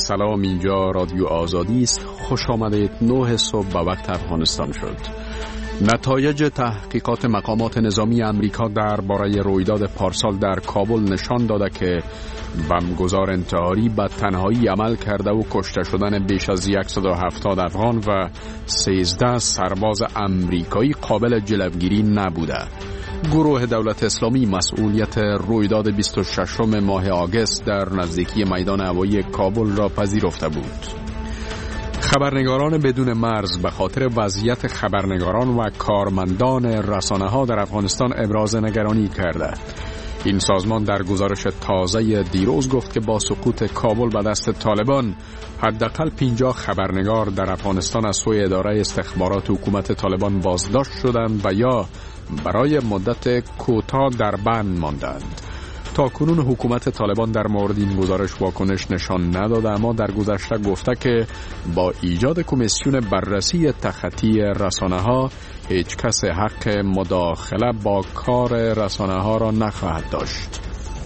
سلام، اینجا رادیو آزادی است. خوش آمدید. 9 صبح به وقت افغانستان شد. نتایج تحقیقات مقامات نظامی امریکا درباره رویداد پارسال در کابل نشان داده که بمبگذار انتحاری به تنهایی عمل کرده و کشته شدن بیش از 170 افغان و 13 سرباز امریکایی قابل جلوگیری نبوده. گروه دولت اسلامی مسئولیت رویداد 26 ماه آگوست در نزدیکی میدان هوایی کابل را پذیرفته بود. خبرنگاران بدون مرز به خاطر وضعیت خبرنگاران و کارمندان رسانه‌ها در افغانستان ابراز نگرانی کرده. این سازمان در گزارش تازه دیروز گفت که با سقوط کابل به دست طالبان حداقل 50 خبرنگار در افغانستان از سوی اداره استخبارات حکومت طالبان بازداشت شدند و یا برای مدت کوتاه در بند ماندند. تا کنون حکومت طالبان در مورد این گزارش واکنش نشان نداده، اما در گذشته گفته که با ایجاد کمیسیون بررسی تخطی رسانه‌ها هیچ کس حق مداخله با کار رسانه‌ها را نخواهد داشت.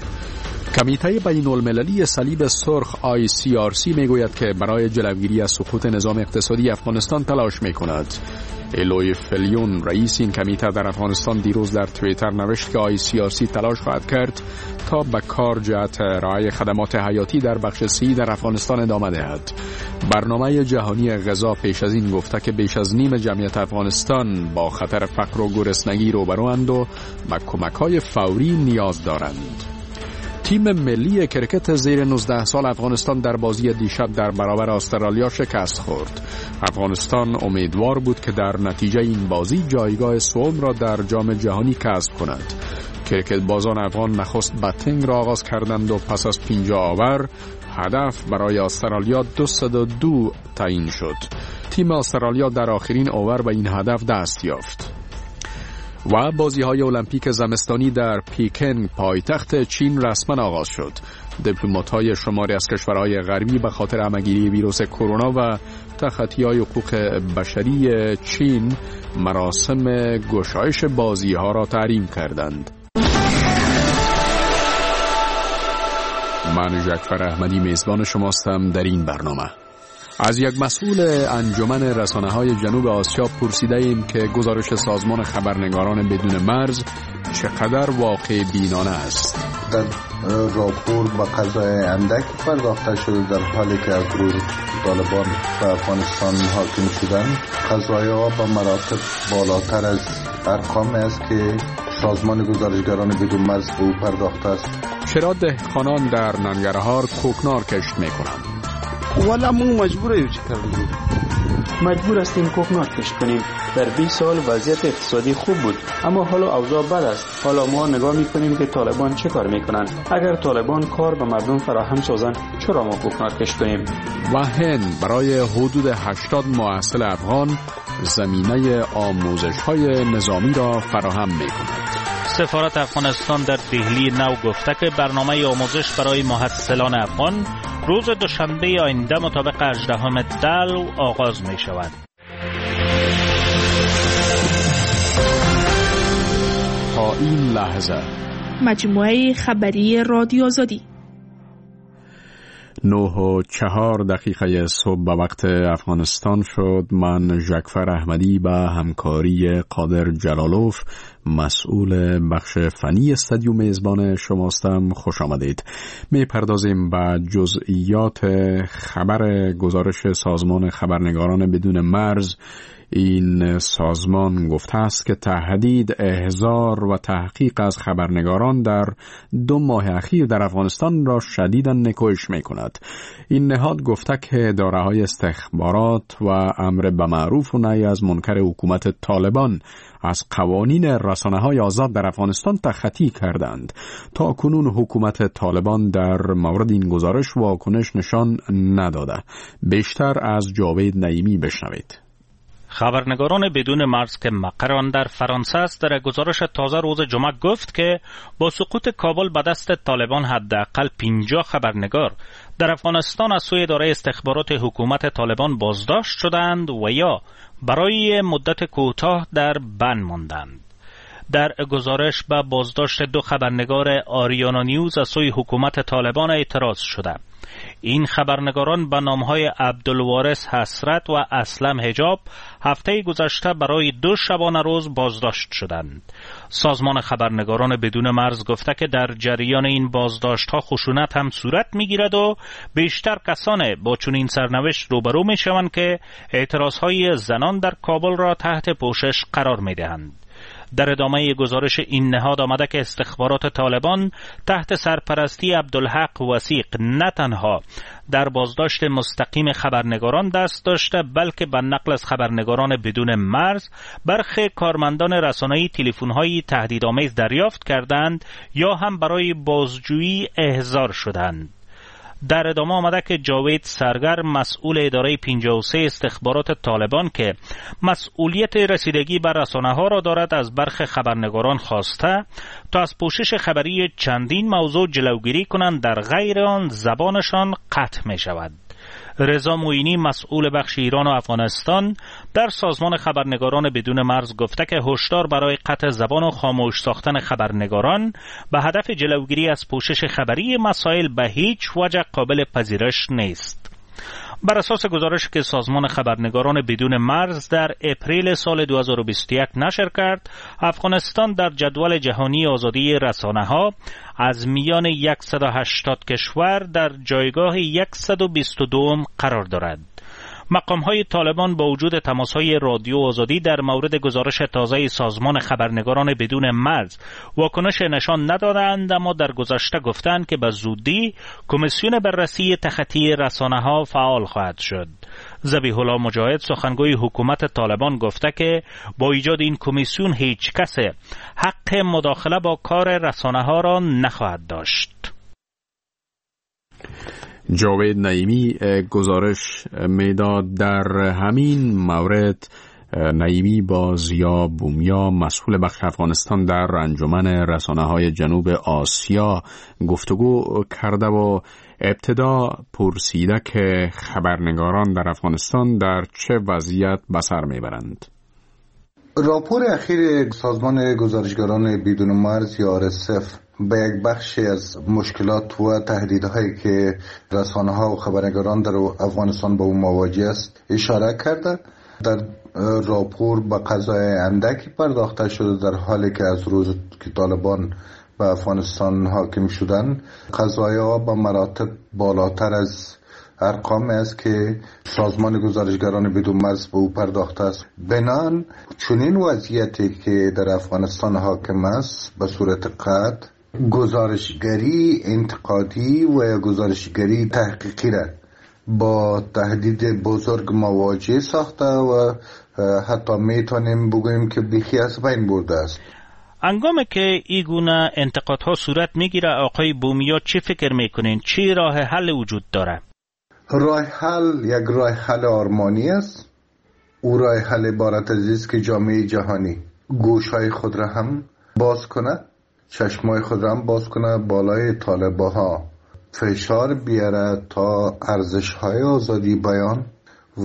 کمیته بین المللی صلیب سرخ ICRC میگوید که برای جلوگیری از سقوط نظام اقتصادی افغانستان تلاش میکند. الوی فلیون رئیس این کمیته در افغانستان دیروز در توییتر نوشت که ICRC تلاش خواهد کرد تا به کار جهت ارائه خدمات حیاتی در بخش سی در افغانستان ادامه دهد. برنامه جهانی غذا پیش از این گفته که بیش از نیم جمعیت افغانستان با خطر فقر و گرسنگی روبروند و به کمک‌های فوری نیاز دارند. تیم ملی کرکت زیر 19 سال افغانستان در بازی دیشب در برابر استرالیا شکست خورد. افغانستان امیدوار بود که در نتیجه این بازی جایگاه سوم را در جام جهانی کسب کند. کرکت بازان افغان نخست بتینگ را آغاز کردند و پس از 50 آور هدف برای استرالیا 202 تعیین شد. تیم استرالیا در آخرین اوور به این هدف دست یافت. و بازی‌های المپیک زمستانی در پیکن پایتخت چین رسما آغاز شد. دیپلمات‌های شماری از کشورهای غربی به خاطر همه‌گیری ویروس کرونا و تخطی‌های حقوق بشری چین مراسم گشایش بازی‌ها را تحریم کردند. من جعفر احمدی میزبان شماستم. در این برنامه از یک مسئول انجمن رسانه‌های جنوب آسیا پرسیده ایم که گزارش سازمان خبرنگاران بدون مرز چقدر واقع بینانه است. در راپور با قضای اندک پرداخته شده در حالی که از روز طالبان به افغانستان حاکم شدند. قضای‌ها با مراتب بالاتر از ارقامی است که سازمان گزارشگران بدون مرز به او پرداخته است. چرا دهقانان در ننگرهار کوکنار کشت می‌کنند؟ والا ما مجبوریم چه کنیم؟ مجبور هستیم کوکنار کشت کنیم. در 20 سال وضعیت اقتصادی خوب بود، اما حالا اوضاع بد است. حالا ما نگاه میکنیم که طالبان چه کار میکنن. اگر طالبان کار به مردم فراهم سازن، چرا ما کوکنار کشت کنیم؟ و هند برای حدود 80 محصل افغان زمینه آموزش‌های نظامی را فراهم میکند. سفارت افغانستان در دهلی نو گفته که برنامه آموزش برای محصلان افغان روز دوشنبه آینده مطابق 18 دلو آغاز می شود. تا این لحظه مجموعه خبری رادیو آزادی 9:04 صبح به وقت افغانستان شد. من جعفر احمدی به همکاری قادر جلالوف مسئول بخش فنی استودیو میزبان شماستم. خوش آمدید. می پردازیم به جزئیات خبر گزارش سازمان خبرنگاران بدون مرز. این سازمان گفته است که تهدید، احضار و تحقیق از خبرنگاران در 2 ماه اخیر در افغانستان را شدیداً نکوهش می کند. این نهاد گفته که اداره‌های استخبارات و امر به معروف و نهی از منکر حکومت طالبان از قوانین رسانه‌های آزاد در افغانستان تخطی کردند. تا کنون حکومت طالبان در مورد این گزارش واکنش نشان نداده. بیشتر از جاوید نعیمی بشنوید. خبرنگاران بدون مرز که مقر آن در فرانسه است در گزارش تازه روز جمعه گفت که با سقوط کابل به دست طالبان حداقل 50 خبرنگار در افغانستان از سوی اداره استخبارات حکومت طالبان بازداشت شدند و یا برای مدت کوتاه در بند ماندند. در گزارش به بازداشت 2 خبرنگار آریانا نیوز از سوی حکومت طالبان اعتراض شده. این خبرنگاران به نامهای عبدالوارث حسرت و اسلم حجاب هفته گذشته برای 2 شبانه روز بازداشت شدند. سازمان خبرنگاران بدون مرز گفته که در جریان این بازداشت‌ها خشونت هم صورت می‌گیرد و بیشتر کسان با چنین سرنوشت روبرو می‌شوند که اعتراض‌های زنان در کابل را تحت پوشش قرار می‌دهند. در ادامه گزارش این نهاد آمده که استخبارات طالبان تحت سرپرستی عبدالحق وثیق نه تنها در بازداشت مستقیم خبرنگاران دست داشته، بلکه به نقل از خبرنگاران بدون مرز برخی کارمندان رسانه‌ای تلفن‌های تهدیدآمیز دریافت کردند یا هم برای بازجویی احضار شدند. در ادامه آمده که جاوید سرگر مسئول اداره 53 استخبارات طالبان که مسئولیت رسیدگی بر رسانه‌ها را دارد از برخی خبرنگاران خواسته تا از پوشش خبری چندین موضوع جلوگیری کنند، در غیر آن زبانشان قطع می شود. رضا معینی مسئول بخش ایران و افغانستان در سازمان خبرنگاران بدون مرز گفته که هشدار برای قطع زبان و خاموش ساختن خبرنگاران به هدف جلوگیری از پوشش خبری مسائل به هیچ وجه قابل پذیرش نیست. بر اساس گزارش که سازمان خبرنگاران بدون مرز در اپریل سال 2021 نشر کرد، افغانستان در جدول جهانی آزادی رسانه‌ها از میان 180 کشور در جایگاه 122 قرار دارد. مقام‌های طالبان با وجود تماس‌های رادیو آزادی در مورد گزارش تازه سازمان خبرنگاران بدون مرز واکنش نشان ندادند، اما در گذشته گفتند که به زودی کمیسیون بررسی تخطی رسانه‌ها فعال خواهد شد. ذبیح الله مجاهد سخنگوی حکومت طالبان گفته که با ایجاد این کمیسیون هیچ کس حق مداخله با کار رسانه‌ها را نخواهد داشت. جاوید نعیمی گزارش میداد. در همین مورد نعیمی با زیا بومیا مسئول بخش افغانستان در انجمن رسانه‌های جنوب آسیا گفتگو کرده و ابتدا پرسیده که خبرنگاران در افغانستان در چه وضعیت به سر میبرند. راپور اخیر سازمان گزارشگران بدون مرز یا RSF به یک بخشی از مشکلات و تهدیدهایی که رسانه‌ها و خبرنگاران در افغانستان با اون مواجه است اشاره کرده. در راپور به قضای اندکی پرداخته شده در حالی که از روز که طالبان به افغانستان حاکم شدن قضایا به مراتب بالاتر از ارقام است که سازمان گزارشگران بدون مرز به او پرداخته است. بنان چنین وضعیتی که در افغانستان حاکم است به صورت قطع گزارشگری انتقادی و گزارشگری تحقیقی را با تهدید بزرگ مواجه ساخته و حتی میتونیم بگوییم که بیخی از بین برده است. انگامی که این گونه انتقادها صورت میگیره، آقای بومیا چی فکر میکنین؟ چی راه حل وجود داره؟ راه حل یک راه حل آرمانی است. او راه حل عبارت از است که جامعه جهانی گوشهای خود را هم باز کنه، چشمای خود را هم باز کنه، بالای طالبان‌ها فشار بیاره تا ارزش‌های آزادی بیان و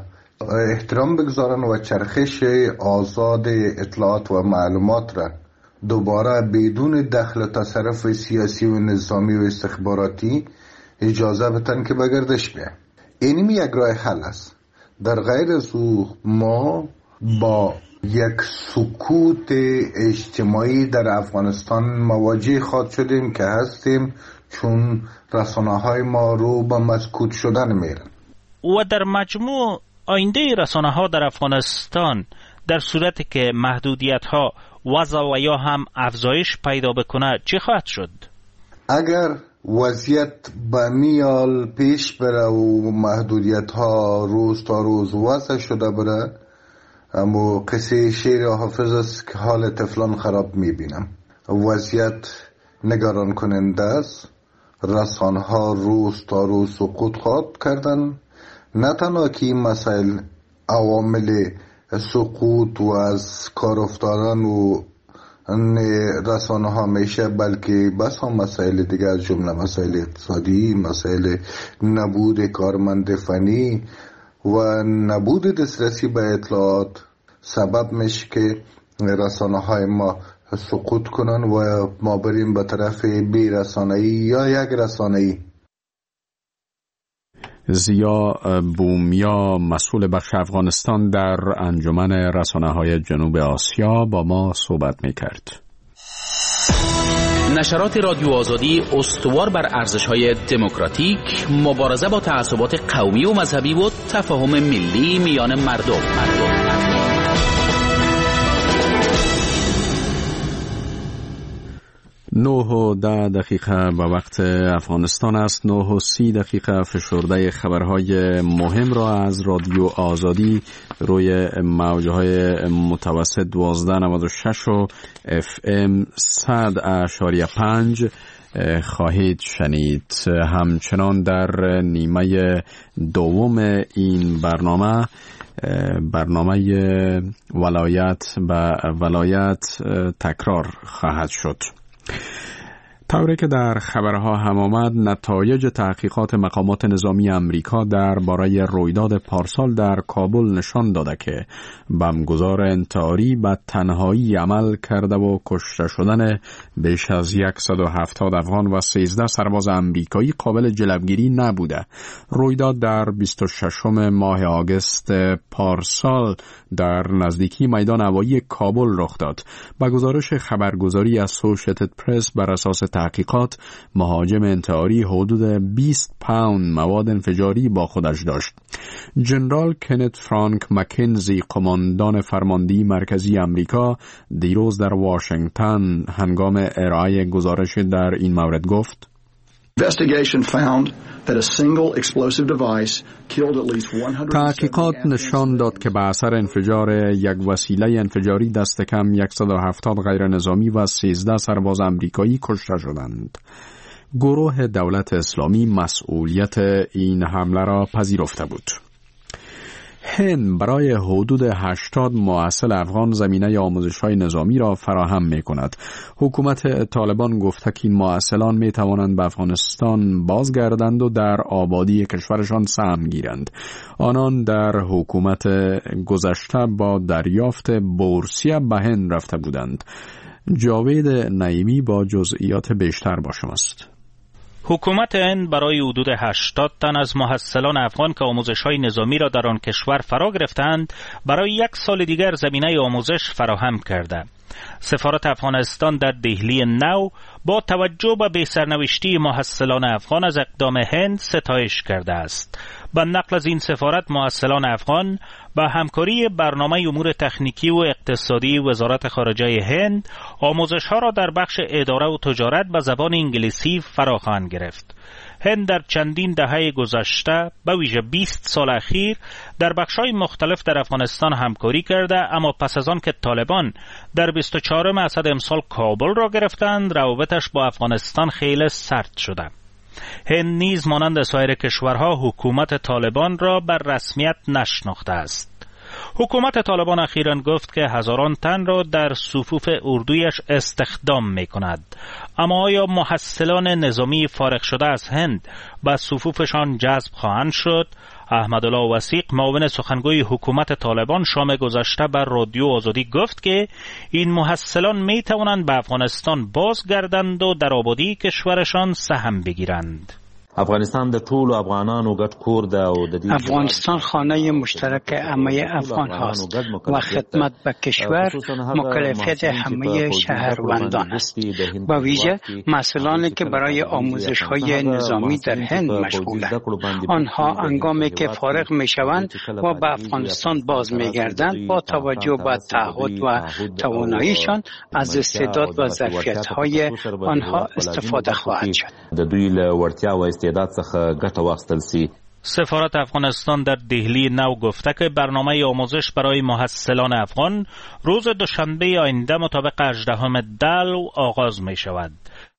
احترام بگذارن و چرخش آزاد اطلاعات و معلومات را دوباره بدون دخل و تصرف سیاسی و نظامی و استخباراتی اجازه بدن که به گردش بیاید. این یک راه حل است. در غیر از او ما با یک سکوت اجتماعی در افغانستان مواجه خواهد شدیم که هستیم، چون رسانه‌های ما رو به مسکوت شدن میرن. و در مجموع آینده رسانه‌ها در افغانستان در صورتی که محدودیت‌ها وضع و یا هم افزایش پیدا بکنه چی خواهد شد؟ اگر وضعیت به میال پیش بره و محدودیت‌ها روز تا روز وضع شده بره، اما قصه شعر حافظ است که حال طفلان خراب میبینم. وضعیت نگران کننده است. رسانه‌ها روز تا روز سقوط خواهد کردن. نه تنها که این مسائل عوامل سقوط و از کار افتادن و رسانه‌ها میشه، بلکه بس هم مسائل دیگر از جمله مسائل اقتصادی، مسائل نبود کارمند فنی و نبود دسترسی به اطلاعات سبب میشه که رسانه‌های ما سقوط کنن و ما بریم به طرف بی رسانه‌ای یا یک رسانه‌ای. زیا بومیا مسئول بخش افغانستان در انجمن رسانه‌های جنوب آسیا با ما صحبت می‌کرد. نشرات رادیو آزادی استوار بر ارزش‌های دموکراتیک، مبارزه با تعصبات قومی و مذهبی و تفاهم ملی میان مردم. 9:10 به وقت افغانستان است. 9:30 فشرده خبرهای مهم را از رادیو آزادی روی موجهای متوسط 1296 و FM 100.5 خواهید شنید. همچنان در نیمه دوم این برنامه ولایت به ولایت تکرار خواهد شد. طوری که در خبرها هم آمد، نتایج تحقیقات مقامات نظامی امریکا درباره رویداد پارسال در کابل نشان داده که بمبگذار انتحاری به تنهایی عمل کرده و کشته شدن بیش از 170 افغان و 13 سرباز امریکایی قابل جلوگیری نبوده. رویداد در 26 ماه آگوست پارسال در نزدیکی میدان هوایی کابل رخ داد. با گزارش خبرگزاری اسوسییتد پرس، بر اساس تحقیقات مهاجم انتحاری حدود 20 پوند مواد انفجاری با خودش داشت. جنرال کنت فرانک مکنزی، قماندان فرماندهی مرکزی امریکا، دیروز در واشنگتن هنگام ارائه گزارش در این مورد گفت: تحقیقات نشان داد که به اثر انفجار یک وسیله انفجاری دست کم 170 غیر نظامی و 13 سرباز امریکایی کشته شدند. گروه دولت اسلامی مسئولیت این حمله را پذیرفته بود. هند برای حدود 80 مؤصل افغان زمینه آموزش‌های نظامی را فراهم می‌کند. حکومت طالبان گفته که این مؤصلان می‌توانند به افغانستان بازگردند و در آبادی کشورشان سهم گیرند. آنان در حکومت گذشته با دریافت بورسیه به هند رفته بودند. جاوید نعیمی با جزئیات بیشتر با شماست. حکومت هند برای حدود 80 تن از محصلان افغان که آموزش‌های نظامی را در آن کشور فرا گرفتند برای 1 سال دیگر زمینه آموزش فراهم کرده. سفارت افغانستان در دهلی نو با توجه به به‌سرنوشتی محصلان افغان از اقدام هند ستایش کرده است. با نقل از این سفارت، محصلان افغان با همکاری برنامه امور تکنیکی و اقتصادی وزارت خارجه هند آموزش‌ها را در بخش اداره و تجارت به زبان انگلیسی فرا خواهند گرفت. هند در چندین دهه گذشته به ویژه 20 سال اخیر در بخش‌های مختلف در افغانستان همکاری کرده، اما پس از آن که طالبان در 24 اسد امسال کابل را گرفتند، روابطش با افغانستان خیلی سرد شده. هند نیز مانند سایر کشورها حکومت طالبان را بر رسمیت نشناخته است. حکومت طالبان اخیراً گفت که هزاران تن را در صفوف اردویش استخدام می کند. اما آیا محصلان نظامی فارغ شده از هند به صفوفشان جذب خواهند شد؟ احمدالله وثیق، معاون سخنگوی حکومت طالبان، شام گذشته بر رادیو آزادی گفت که این محصلان می توانند به افغانستان بازگردند و در آبادی کشورشان سهم بگیرند. افغانستان د ټولو افغانانو ګډ کور ده او د دې افغانستان خانه مشترک همه افغان هاست و خدمت به کشور مکلفیت همه شهروندان است. با ویژه مسئولانی که برای آموزش های نظامی در هند مشغولند، آنها هنگامی که فارغ می شوند و به افغانستان باز می گردند، با توجه به تعهد و تواناییشان از استعداد و ظرفیت های آنها استفاده خواهد شد. د دوی له وړتیا و استعداد څخه ګټه واخیستل سي. سفارت افغانستان در دهلی نو گفته که برنامه آموزش برای محصلان افغان روز دوشنبه آینده مطابق 18 دلو آغاز می شود.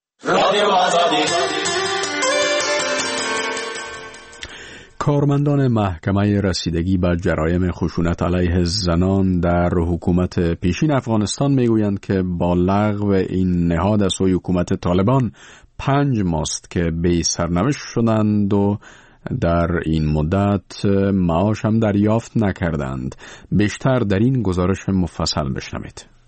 کارمندان محکمه رسیدگی به جرایم خشونت علیه زنان در حکومت پیشین افغانستان میگویند که با لغو این نهاد از سوی حکومت طالبان 5 ماست که بی سرنوشت شدند و در این مدت معاش هم دریافت نکردند. بیشتر در این گزارش مفصل بشنوید.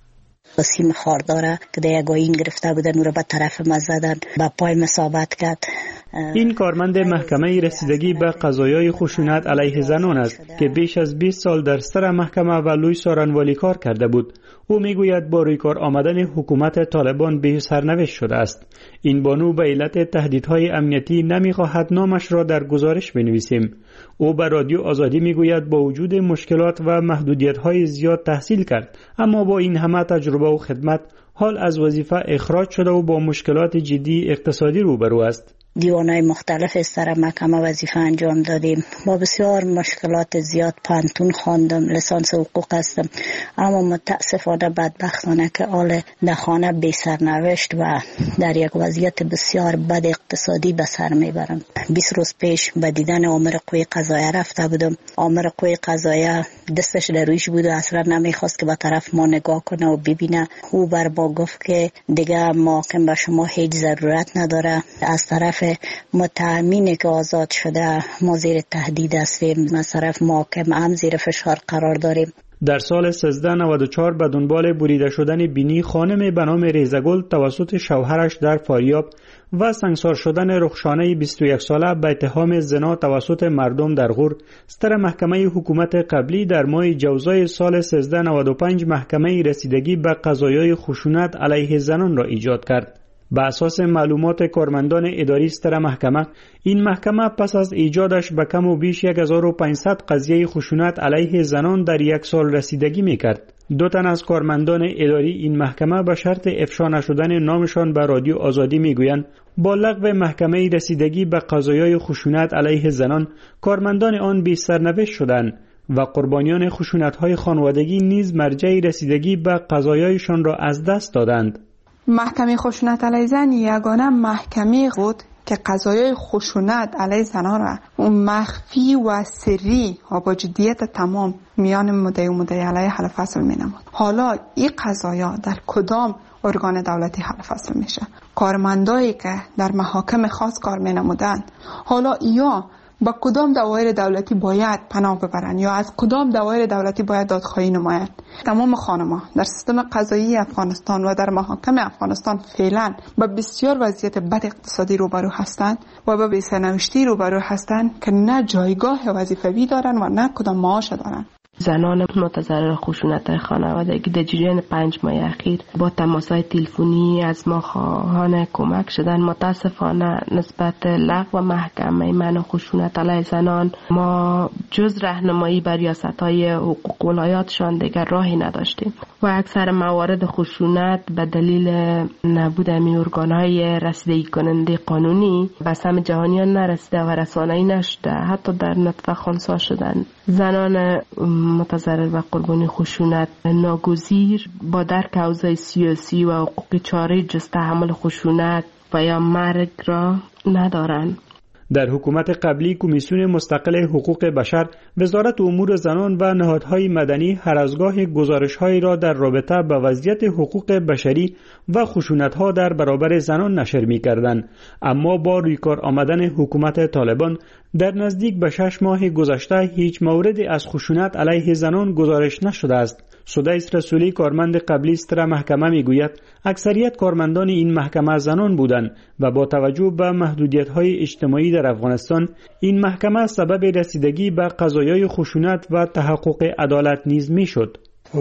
وسیم خارداره که در یک آیین گرفته بودن او را به طرف ما زدن به پای ثابت کرد. این کارمند محکمه رسیدگی به قضایای خشونت علیه زنان است که بیش از 20 سال در سر محکمه و لوی سارنوالی کار کرده بود. او میگوید با روی کار آمدن حکومت طالبان به سرنوشت شده است. این بانو به علت تهدیدهای امنیتی نمیخواهد نامش را در گزارش بنویسیم. او به رادیو آزادی میگوید با وجود مشکلات و محدودیت‌های زیاد تحصیل کرد، اما با این همه تجربه و خدمت حال از وظیفه اخراج شده و با مشکلات جدی اقتصادی روبرو است. دیوانهای مختلف از سر محکمه وظیفه انجام دادیم. با بسیار مشکلات زیاد پانتون خواندم، لیسانس حقوق هستم، اما متاسفانه بدبختانه که حال نخانه بی سرنوشت و در یک وضعیت بسیار بد اقتصادی به سر میبرم. 20 روز پیش به دیدن آمر قوی قضاییه رفته بودم. آمر قوی قضاییه دستش در رویش بود و اصلا نمیخواست که به طرف ما نگاه کنه و ببینه. او بر ما گفت که دیگه محاکم به شما هیچ ضرورت نداره. از طرف متهمینی که آزاد شده ما زیر تهدید هستیم، از طرف محاکم هم زیر فشار قرار داریم. در سال 1394 به دنبال بریده شدن بینی خانم به نام ریزگل توسط شوهرش در فاریاب و سنگسار شدن رخشانه 21 ساله به اتهام زنا توسط مردم در غور، سر محکمه حکومت قبلی در ماه جوزای سال 1395 محکمه رسیدگی به قضایای خشونت علیه زنان را ایجاد کرد. به اساس معلومات کارمندان اداری ستر محکمه، این محکمه پس از ایجادش به کم و بیش 1500 قضیه خشونت علیه زنان در یک سال رسیدگی میکرد. 2 تن از کارمندان اداری این محکمه به شرط افشا نشدن نامشان به رادیو آزادی میگویند با لغو محکمه رسیدگی به قضایای خشونت علیه زنان، کارمندان آن بی سرنوشت شدند و قربانیان خشونت‌های خانوادگی نیز مرجع رسیدگی به قضایایشان را از دست دادند. محکمه خشونت علیه زن یگانه محکمه بود که قضایای خشونت علیه زنان را مخفی و سری و با جدیت تمام میان مدعی و مدعی علیه حل فصل می نمود. حالا این قضایا در کدام ارگان دولتی حل فصل میشه؟ کارمندایی که در محاکم خاص کار می نمودن حالا یا با کدام دوایر دولتی باید پناه ببرند یا از کدام دوایر دولتی باید دادخواهی نمایند؟ تمام خانم‌ها در سیستم قضایی افغانستان و در محاکم افغانستان فعلا با بسیار وضعیت بد اقتصادی روبرو هستند و با بی‌سرنوشتی روبرو هستند که نه جایگاه وظیفوی دارند و نه کدام معاش دارند. زنان متضرر خشونت خانوادگی در جریان 5 ماه اخیر با تماس‌های تلفنی از ما خواهان کمک شدن. متاسفانه نسبت لغو محکمه منع خشونت علیه زنان ما جز راهنمایی بر ریاست‌های حقوق ولایاتشان دیگر راهی نداشتیم و اکثر موارد خشونت به دلیل نبود همین ارگان‌های رسیدگی کننده قانونی به سهم جهانیان نرسیده و رسانه‌ای نشده، حتی در نطفه خنثی شدن. زنان متضرر و قربانی خشونت ناگزیر با درک اوضاع سیاسی و حقوقی چاره جز تحمل خشونت و یا مرگ را ندارند. در حکومت قبلی کمیسیون مستقل حقوق بشر، وزارت امور زنان و نهادهای مدنی هر از گاه گزارش‌هایی را در رابطه با وضعیت حقوق بشری و خشونت‌ها در برابر زنان نشر می‌کردند، اما با رویکار آمدن حکومت طالبان در نزدیک به 6 ماه گذشته هیچ موردی از خشونت علیه زنان گزارش نشده است. سدیس رسولی کارمند قبلی ستر محکمه میگوید اکثریت کارمندان این محکمه زنان بودند و با توجه به محدودیت‌های اجتماعی در افغانستان این محکمه سبب رسیدگی به قضایای خشونت و تحقق عدالت نیز میشد.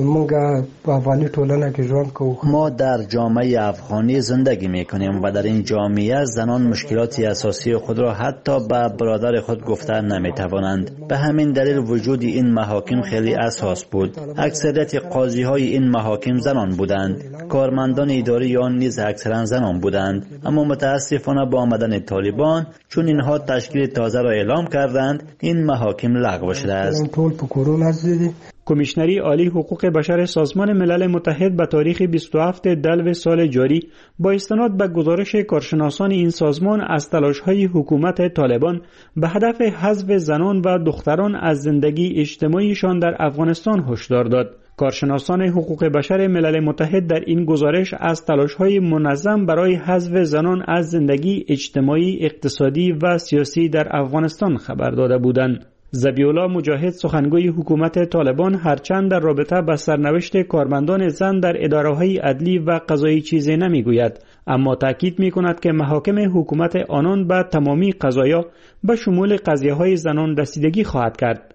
ما در جامعه افغانی زندگی میکنیم و در این جامعه زنان مشکلات اساسی خود را حتی به برادر خود گفته نمیتوانند. به همین دلیل وجود این محاکم خیلی اساس بود. اکثریت قاضی های این محاکم زنان بودند. کارمندان اداری آن نیز اکثرا زنان بودند. اما متاسفانه با آمدن طالبان چون اینها تشکیل تازه را اعلام کردند این محاکم لغو شده است. کمیشنری عالی حقوق بشر سازمان ملل متحد به تاریخ 27 دلو سال جاری با استناد به گزارش کارشناسان این سازمان از تلاش‌های حکومت طالبان به هدف حذف زنان و دختران از زندگی اجتماعیشان در افغانستان هشدار داد. کارشناسان حقوق بشر ملل متحد در این گزارش از تلاش‌های منظم برای حذف زنان از زندگی اجتماعی، اقتصادی و سیاسی در افغانستان خبر داده بودند. ذبیح‌الله مجاهد سخنگوی حکومت طالبان هرچند در رابطه با سرنوشت کارمندان زن در اداره‌های عدلی و قضایی چیزی نمیگوید، اما تاکید می‌کند که محاکم حکومت آنان به تمامی قضایا به شمول قضیه‌های زنان رسیدگی خواهد کرد.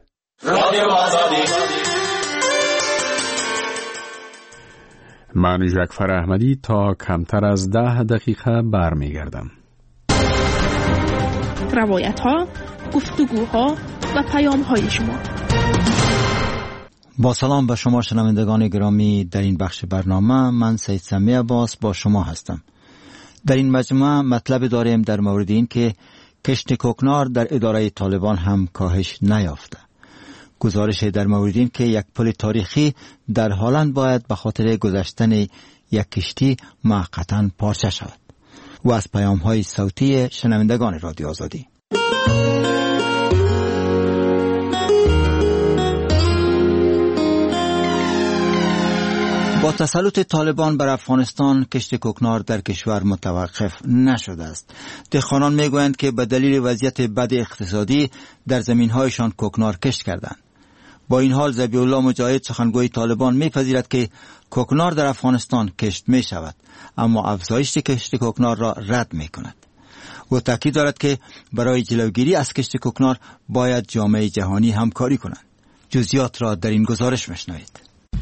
من جعفر احمدی تا کمتر از 10 دقیقه برمیگردم. روایت‌ها، گفتگوها و پیام‌های شما. با سلام به شما شنوندگان گرامی، در این بخش برنامه من سید سمی عباس با شما هستم. در این مجموعه مطلب داریم در مورد این که کشت کوکنار در اداره طالبان هم کاهش نیافته. گزارش در مورد این که یک پل تاریخی در هلند باید به خاطر گذشتن یک کشتی موقتا پارچه شود و از پیام‌های صوتی شنوندگان رادیو آزادی. با تسلط طالبان بر افغانستان کشت کوکنار در کشور متوقف نشده است. دهقانان میگویند که به دلیل وضعیت بد اقتصادی در زمین‌هایشان کوکنار کشت کردند. با این حال ذبیح‌الله مجاهد سخنگوی طالبان میپذیرد که کوکنار در افغانستان کشت می شود، اما افزایش کشت کوکنار را رد می کند. و تاکید دارد که برای جلوگیری از کشت کوکنار باید جامعه جهانی همکاری کنند. جزئیات را در این گزارش مشنوید.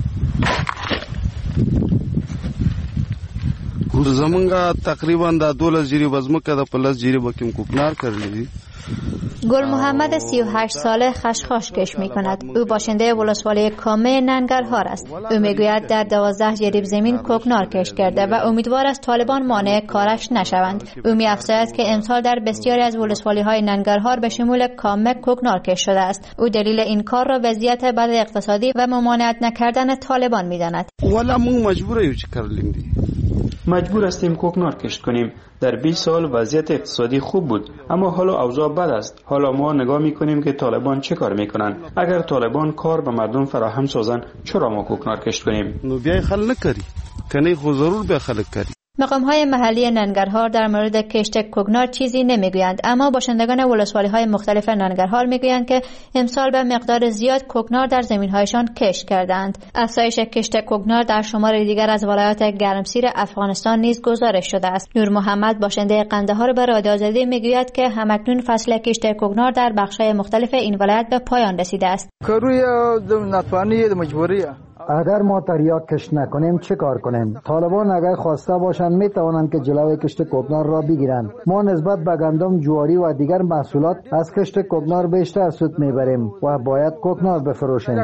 زمونږ تقریبا د 12 جری وزمکه د پلس جری بکیم کوکنار کړلی. گل محمد 38 ساله خشخاش کش می کند. او باشنده ولسوالی کامه ننگرهار است. او میگوید در 12 جریب زمین کوکنار کش کرده و امیدوار است طالبان مانع کارش نشوند. او می افزاید که امسال در بسیاری از ولسوالی های ننگرهار به شمول کامه کوکنار کش شده است. او دلیل این کار را وضعیت بد اقتصادی و ممانعت نکردن طالبان می داند. والا مو مجبوره چی کارلیم دی. مجبور هستیم کوکنار کشت کنیم. در 20 سال وضعیت اقتصادی خوب بود، اما حالا اوضاع بد است. حالا ما نگاه میکنیم که طالبان چه کار میکنن. اگر طالبان کار به مردم فراهم سازن، چرا ما کوکنار کشت کنیم؟ نو بیا خلک نکری کنه خو ضرور به خلک کری. مقام‌های محلی ننگرهار در مورد کشت کوکنار چیزی نمیگویند، اما باشندگان ولسوالی‌های مختلف ننگرهار میگویند که امسال به مقدار زیاد کوکنار در زمین‌هایشان کشت کردند. افزایش کشت کوکنار در شمار دیگر از ولایات گرمسیر افغانستان نیز گزارش شده است. نور محمد باشنده قندهار به رادیو آزادی میگوید که همکنون فصل کشت کوکنار در بخش‌های مختلف این ولایت به پایان رسیده است. کروی نتوانی مجبوریه. اگر ما تریاک کشت نکنیم چه کار کنیم؟ طالبان اگر خواسته باشند می توانند که جلوی کشت کوکنار را بگیرند. ما نسبت به گندم، جواری و دیگر محصولات از کشت کوکنار بیشتر سود میبریم و باید کوکنار بفروشیم.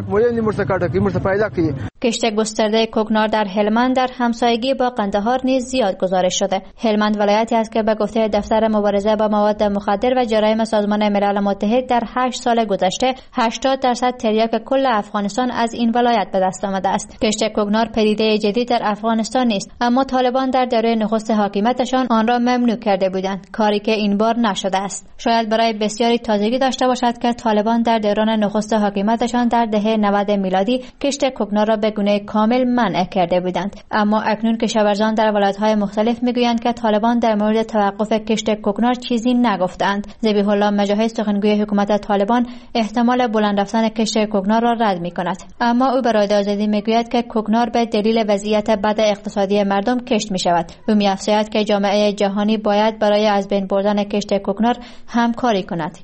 کشت گسترده کوکنار در هلمند در همسایگی با قندهار نیز زیاد گزارش شده. هلمند ولایتی است که به گفته دفتر مبارزه با مواد مخدر و جرایم سازمان ملل متحد در 8 سال گذشته 80% تریاک کل افغانستان از این ولایت به دست آمده است. کشت کوکنار پدیده جدید در افغانستان نیست، اما طالبان در دوره نخست حاکمیتشان آن را ممنوع کرده بودند، کاری که این بار نشده است. شاید برای بسیاری تازگی داشته باشد که طالبان در دوران نخست حاکمیتشان در دهه 90 میلادی کشت کوکنار را به گونه کامل منع کرده بودند، اما اکنون کشاورزان در ولایت‌های مختلف میگویند که طالبان در مورد توقف کشت کوکنار چیزی نگفتند. ذبیح‌الله مجاهد سخنگوی حکومت طالبان احتمال بلند رفتن کشت کوکنار را رد می‌کند، اما او به رادیو آزادی میگوید که کوکنار به دلیل وضعیت بد اقتصادی مردم کشت می‌شود. او می‌افزاید که جامعه جهانی باید برای از بین بردن کشت کوکنار همکاری کند.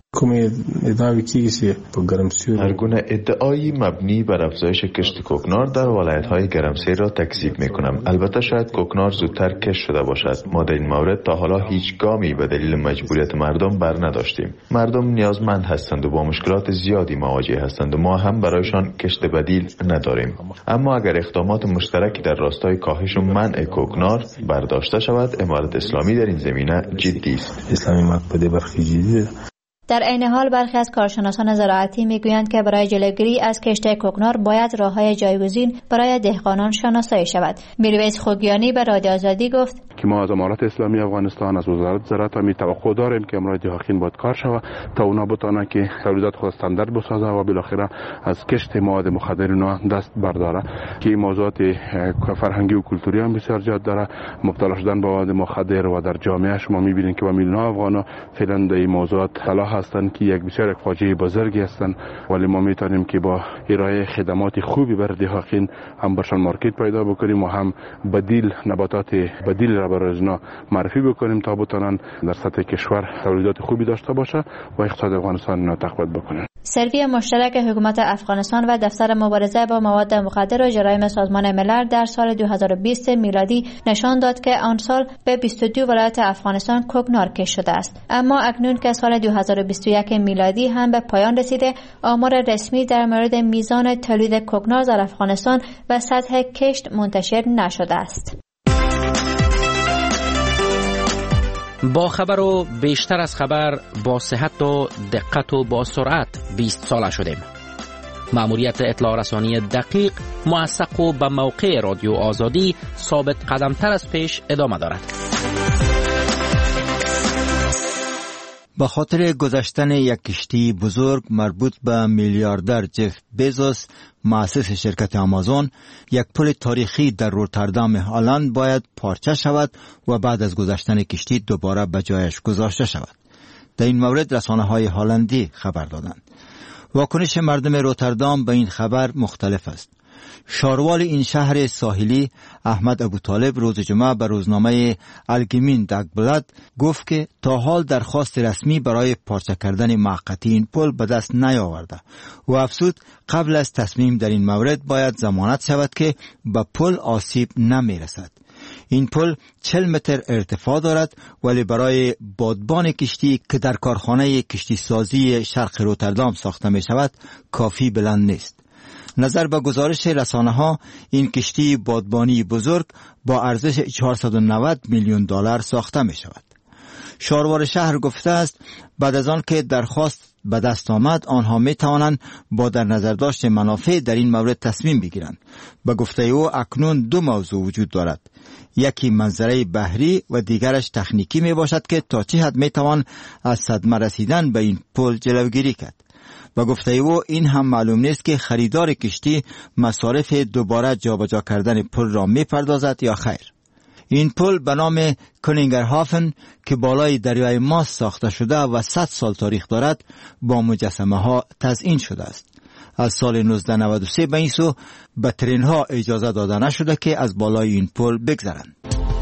هر گونه ادعایی مبنی بر افزایش کشت کوکنار در ولایت‌های گرمسیر را تکذیب می‌کنم. البته شاید کوکنار زودتر کشت شده باشد. ما در این مورد تا حالا هیچ گامی به دلیل مجبوریت مردم بر نداشتیم. مردم نیازمند هستند و با مشکلات زیادی مواجه هستند و ما هم برایشان کشت بدیل نداریم. اما اگر اقدامات مشترکی در راستای کاهش و منع کوکنار برداشته شود، امارت اسلامی در این زمینه جدی است. اسلامی مقبوله برخی جدی. در عین حال برخی از کارشناسان زراعتی میگویند که برای جلوگیری از کشت کوکنار باید راه‌های جایگزین برای دهقانان شناسایی شود. میرویس خوگیانی به رادیو آزادی گفت: که ما از امارات اسلامی افغانستان، از وزارت زراعت هم توقع داریم که امروز دهاقین باید کار شود تا اونا بتونن که تولیدات خود استاندارد بسازه و بالاخره از کشت مواد مخدر اونا دست برداره که موضوعات فرهنگی و کلتوری هم بسیار زیاد داره. مبتلا شدن به مواد مخدر و در جامعه شما میبینید که با میلیون افغان فعلا در این موضوعات مبتلا هستند که یک بسیار فاجعه بزرگی هستند، ولی ما میتونیم که با ارائه خدمات خوبی بر دهاقین هم برشان مارکت پیدا بکنیم و هم نباتات بدیل را برای اونا معرفی بکنیم تا بتونن در سطح کشور تولیدات خوبی داشته باشه و اقتصاد افغانستان را تقویت بکنن. سروی مشترک حکومت افغانستان و دفتر مبارزه با مواد مخدر و جرایم سازمان ملل در سال 2020 میلادی نشان داد که آن سال به 22 ولایت افغانستان کوکنار کشت شده است. اما اکنون که سال 2021 میلادی هم به پایان رسیده، آمار رسمی در مورد میزان تولید کوکنار در افغانستان و سطح کشت منتشر نشده است. با خبر و بیشتر از خبر، با صحت و دقت و با سرعت 20 ساله شدیم. مأموریت اطلاع رسانی دقیق، موثق و به موقع رادیو آزادی ثابت قدمتر از پیش ادامه دارد. با خاطر گذشتن یک کشتی بزرگ مربوط به میلیاردر جف بیزوس، مؤسس شرکت آمازون، یک پل تاریخی در روتردام هلند باید پارچه شود و بعد از گذشتن کشتی دوباره به جایش گذاشته شود. در این مورد رسانه‌های هلندی خبر دادند. واکنش مردم روتردام به این خبر مختلف است. شاروال این شهر ساحلی احمد ابوطالب روز جمعه به روزنامه الگمین داگبلاد گفت که تا حال درخواست رسمی برای پارچه کردن موقتی این پل به دست نیاورده و افزود قبل از تصمیم در این مورد باید ضمانت شود که به پل آسیب نمیرسد. این پل 40 متر ارتفاع دارد ولی برای بادبان کشتی که در کارخانه کشتی سازی شرق روتردام ساخته می شود کافی بلند نیست. نظر به گزارش رسانه‌ها، این کشتی بادبانی بزرگ با ارزش 490 میلیون دلار ساخته می شود. شاروار شهر گفته است بعد از آن که درخواست به دست آمد، آنها می توانند با در نظر داشت منافع در این مورد تصمیم بگیرند. به گفته او اکنون دو موضوع وجود دارد. یکی منظره بحری و دیگرش تکنیکی می باشد که تا چه حد می توان از صدمه رسیدن به این پل جلوگیری کرد. و گفته او این هم معلوم نیست که خریدار کشتی مصارف دوباره جابجا کردن پل را می پردازد یا خیر. این پل به نام کنینگرهافن که بالای دریای ماس ساخته شده و 100 سال تاریخ دارد با مجسمه ها تزیین شده است. از سال 1993 به این سو به ترین ها اجازه داده نشده که از بالای این پل بگذرند.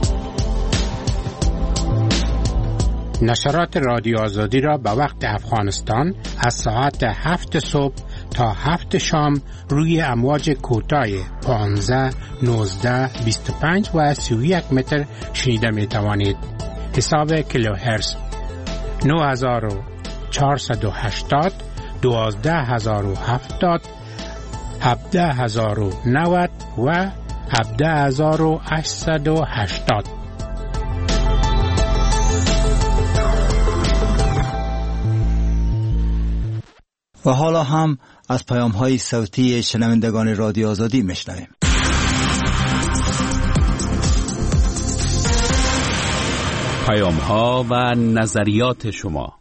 نشرات رادیو آزادی را به وقت افغانستان از ساعت 7 صبح تا 7 شام روی امواج کوتاه 15, 19, 25 و 31 متر شنیده می توانید. حساب کیلوهرتز 9480, 12070, 17090 و 17880. و حالا هم از پیام‌های صوتی شنوندگان رادیو آزادی میشنویم. پیام‌ها و نظریات شما.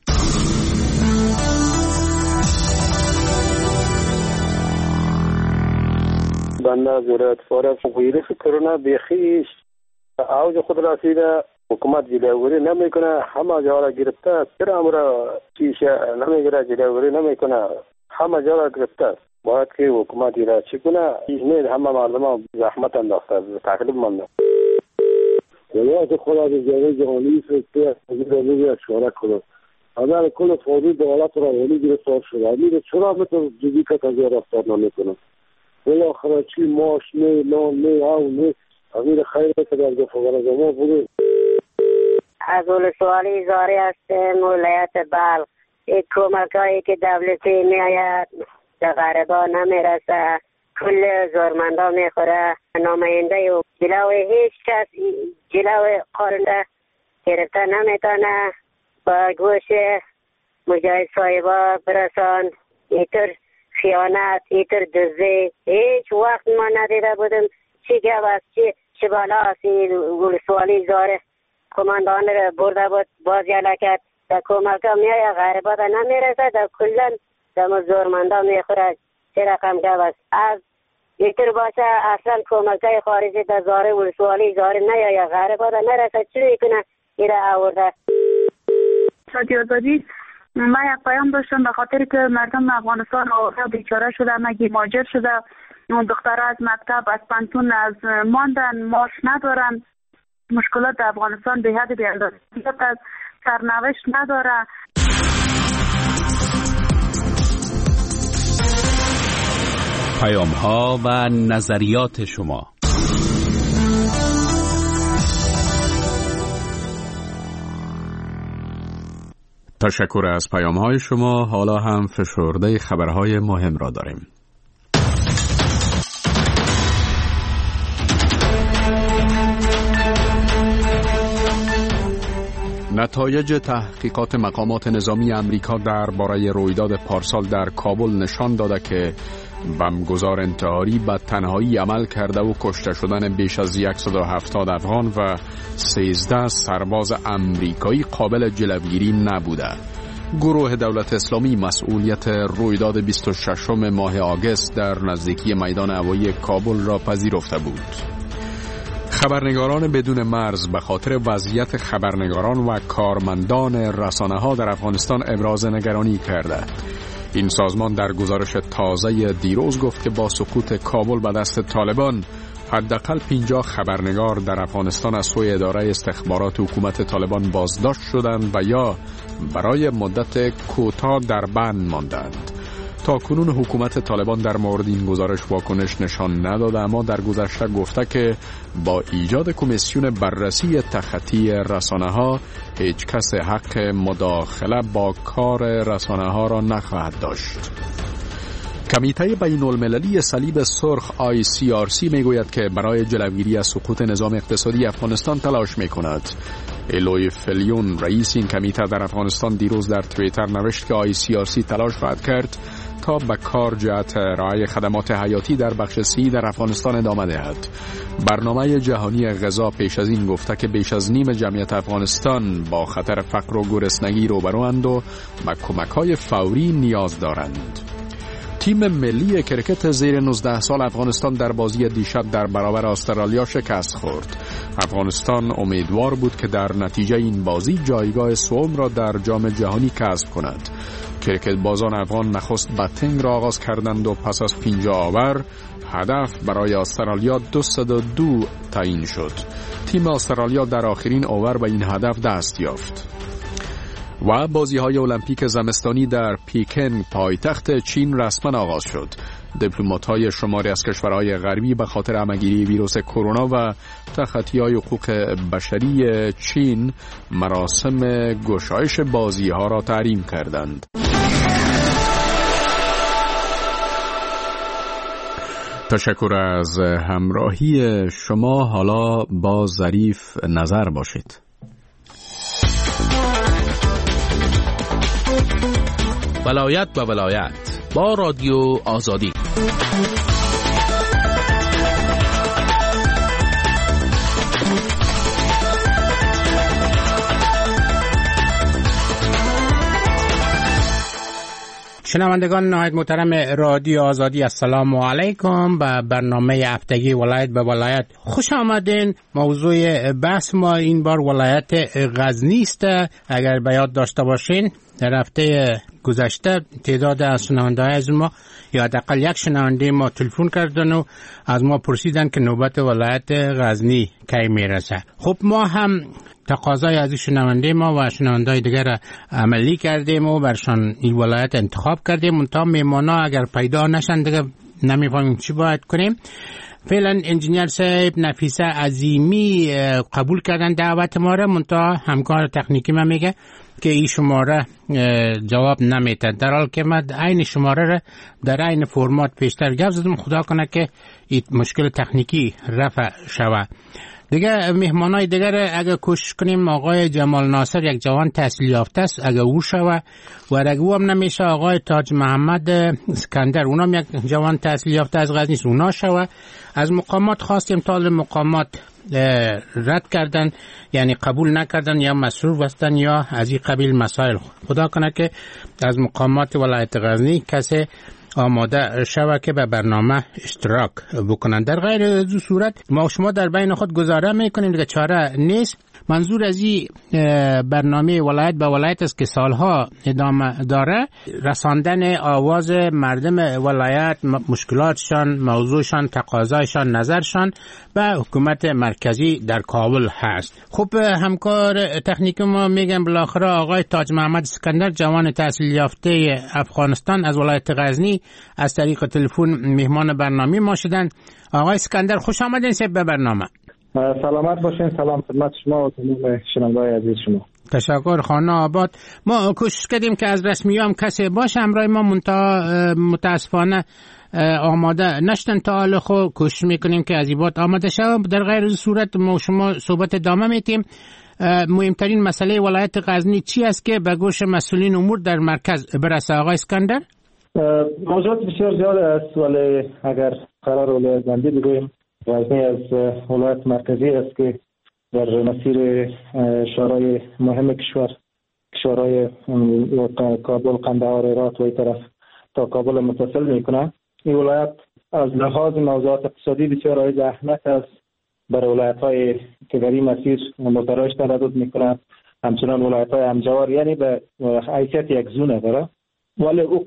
بنده از ولایت فارس. ویروس کرونا بیخی اوج خود رسیده، حکومت جلوگیری نمیکنه، همه جا را گرفته است. چرا امرا چیشه نمیگیره، جلوگیری نمیکنه، همه جا را گرفته است. باید که حکومت را چی کنه؟ این همه مردم زحمت انداخته، تکلیف مانده. ولایت خود از جامعه جهانی فرسته از اشاره کنه. اگر کل فوری دولت را ولی گرفتار شده، امیر چرا مثل جدی که تازه رفتار نمیکنه؟ بالاخره چی ماش نه، نان نه، او نه، امیر خیلی که در گفت ما بوده. از ولسوالی زاری هستیم، ولایت بلخ. این کمک هایی که دولتی میآید به غریبان نمیرسه، کل زورمندا میخوره. نماینده و جلوی هیچ کس جلوی قانون گرفته نمیتونه. با گوش مجاهد صاحبا برسان، اینطور خیانت، اینطور دزدی هیچ وقت ما ندیده بودیم. چی گپ است، چی بالا است این ولسوالی زاره کماندان را برده بود باز کرد در کمک ها میای غریبات نمیرسه در کلن در زورمندا میخوره چه رقم گب است از اینطور باشه اصلا کمک های خارجی در زاره ولسوالی زاره نیای غریبات نرسه چی کنه ایره آورده. صدی آزادی من یک پیام داشتم به خاطر که مردم افغانستان آورده بیچاره شده مگی ماجر شده دخترها از مکتب از پانتون از ماندن معاش ندارن مشکلات در افغانستان به حد بی‌اندازه از سرنوشت نداره. پیام ها و نظریات شما. تشکر از پیام های شما. حالا هم فشرده خبرهای مهم را داریم. نتایج تحقیقات مقامات نظامی امریکا درباره رویداد پارسال در کابل نشان داده که بمبگذار انتحاری به تنهایی عمل کرده و کشته شدن بیش از 170 افغان و 13 سرباز امریکایی قابل جلوگیری نبوده. گروه دولت اسلامی مسئولیت رویداد 26 ماه آگوست در نزدیکی میدان هوایی کابل را پذیرفته بود. خبرنگاران بدون مرز به خاطر وضعیت خبرنگاران و کارمندان رسانه‌ها در افغانستان ابراز نگرانی کرده. این سازمان در گزارش تازه دیروز گفت که با سقوط کابل به دست طالبان حداقل 50 خبرنگار در افغانستان از سوی اداره استخبارات حکومت طالبان بازداشت شدند و یا برای مدت کوتاه در بند ماندند. تا کنون حکومت طالبان در مورد این گزارش واکنش نشان نداده، اما در گذشته گفته که با ایجاد کمیسیون بررسی تخطی رسانه‌ها هیچ کس حق مداخله با کار رسانه‌ها را نخواهد داشت. کمیته بین المللی صلیب سرخ ICRC میگوید که برای جلوگیری از سقوط نظام اقتصادی افغانستان تلاش میکند. الوی فلیون رئیس این کمیته در افغانستان دیروز در توییتر نوشت که ICRC تلاش خواهد کرد تا به کار جهت ارائه خدمات حیاتی در بخش سی در افغانستان ادامه دهد. برنامه جهانی غذا پیش از این گفته که بیش از نیم جمعیت افغانستان با خطر فقر و گرسنگی روبروند و به کمک‌های فوری نیاز دارند. تیم ملی کرکت زیر 19 سال افغانستان در بازی دیشب در برابر استرالیا شکست خورد. افغانستان امیدوار بود که در نتیجه این بازی جایگاه سوم را در جام جهانی کسب کند. کرکت بازان افغان نخست بتینگ را آغاز کردند و پس از 50 آور هدف برای استرالیا 202 تعیین شد. تیم استرالیا در آخرین اوور به این هدف دست یافت. و بازی‌های المپیک زمستانی در پیکن پایتخت چین رسما آغاز شد. دیپلمات‌های شماری از کشورهای غربی به خاطر همه‌گیری ویروس کرونا و تخطی‌های حقوق بشری چین مراسم گشایش بازی‌ها را تحریم کردند. تشکر از همراهی شما. حالا با ظریف نظر باشید. ولایت به ولایت با رادیو آزادی. شنوندگان نهایت محترم رادیو آزادی، السلام علیکم. به برنامه هفتگی ولایت به ولایت خوش آمدین. موضوع بحث ما این بار ولایت غزنی است. اگر به یاد داشته باشین در هفته گذشته تعداد از شنونده‌های از ما یا حداقل یک شنونده ما تلفن کردن و از ما پرسیدن که نوبت ولایت غزنی کی میرسه. خب ما هم تقاضای از شنونده ما و شنونده‌های دیگر را عملی کردیم و برشان این ولایت انتخاب کردیم. منتها میمانا اگر پیدا نشن دیگه نمیفهمیم چی باید کنیم. فعلا انجینیر صاحب نفیسه عظیمی قبول کردن دعوت ما را، منتها همکار تکنیکی ما میگه که این شماره جواب نمیده، در حال که من این شماره را در این فرمات پیشتر گفت زدم. خدا کنه که این مشکل تکنیکی رفع شود. دیگه مهمانای دیگر اگه کوشش کنیم آقای جمال ناصر یک جوان تحصیل یافته است اگه او شود، و اگه او هم نمیشه آقای تاج محمد اسکندر اونم یک جوان تحصیل یافته از غزنی اونا شود. از مقامات خواستیم تا مقامات رد کردن، یعنی قبول نکردن یا مصروف هستن یا از این قبیل مسائل. خدا کنه که از مقامات ولایت غزنی کسی آماده شوه که به برنامه اشتراک بکنن. در غیر از صورت ما شما در بین خود گزاره میکنیم دیگه، چاره نیست. منظور از این برنامه ولایت به ولایت است که سالها ادامه داره، رساندن آواز مردم ولایت، مشکلاتشان، موضوعشان، تقاضایشان، نظرشان به حکومت مرکزی در کابل هست. خب همکار تکنیک ما میگن بالاخره آقای تاج محمد اسکندر، جوان تحصیل یافته افغانستان از ولایت غزنی، از طریق تلفن مهمان برنامه ما شدن. آقای اسکندر خوش آمدین به برنامه. سلامت باشین. سلام خدمت شما و تمام شنونده‌های عزیز شما. تشکر. خانه آباد. ما کوشش کردیم که از رسمی‌ها هم کسی باشه همراه ما، متاسفانه آماده نشدن تا حال. خود کوشش میکنیم که از این بات آماده شود. در غیر صورت ما شما صحبت ادامه میتیم. مهمترین مسئله ولایت غزنی چی است که به گوش مسئولین امور در مرکز برسه آقای اسکندر؟ موضوعات بسیار زیاد است، ولی اگر قرار ولایت بندی بگوییم، غزنی از ولایت مرکزی است که در مسیر شورای مهم کشورهای کابل، قندهار، هرات و این طرف تا کابل متصل میکنه. این ولایت از لحاظ موضوعات اقتصادی بسیار عاید اهمیت است برای ولایت‌های که در این مسیر مترایش تردد میکنند، همچنان ولایت‌های همجوار، یعنی به حیثیت یک زونه داره. ولی او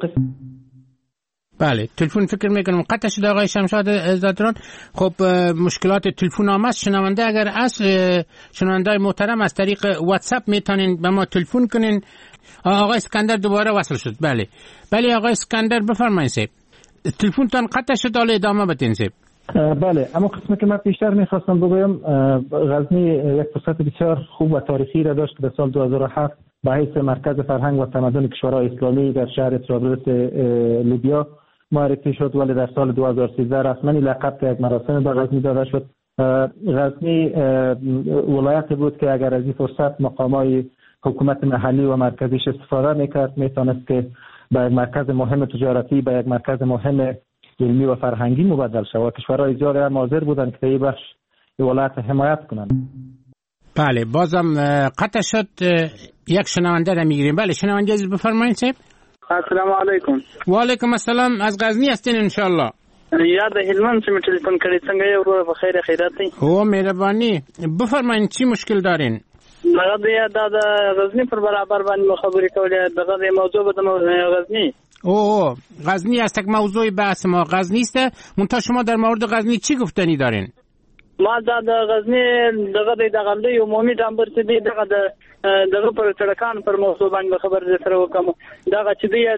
بله، تلفن فکر میکنم قطع شده آقای شمشاد زادران. خب مشکلات تلفن هم است. شنونده اگر از شنونده محترم از طریق واتساپ میتونین به ما تلفن کنین. آقای اسکندر دوباره وصل شد. بله آقای اسکندر بفرمایید. تلفن تان قطع شد، حالا ادامه بدین. بله، اما قسمی که من بیشتر میخواستم بگویم، غزنی یک فرصت بسیار خوب و تاریخی را داشت که در سال 2007 به حیث مرکز فرهنگ و تمدن کشورهای اسلامی در شهر طرابلس لیبیا معرفی شد، ولی در سال 2013 رسما لقب که یک مراسم به غزنی داده شد. غزنی ولایتی بود که اگر از این فرصت مقامات حکومت محلی و مرکزیش استفاده میکرد، میتونست که به یک مرکز مهم تجارتی، به یک مرکز مهم علمی و فرهنگی مبدل شود. کشورهای زیادی هم حاضر بودند که این بخش ولایت حمایت کنند. بله، بازم قطع شد. یک شنونده را میگیریم. بله شنونده عزیز بفرمایید. السلام علیکم. و علیکم السلام. از غزنی هستین ان شاء الله؟ یاد هلمند چې ټلیفون کړی، څنګه یو ورو په خیر خیرات دی؟ او مهرباني. بفرمایئ چی مشکل دارین؟ دغه د غزنی پر برابر باندې خبرې کولې. دغه موضوع به د غزنی. او غزنی است که موضوع بحث ما غزنی است. منتها شما در مورد غزنی چی گفتنی دارین؟ ما د غزنی دغه د عمومي ډامبر چې دی دغه پر سړکان پر موضوع باندې خبر سره وکم. دغه چې دی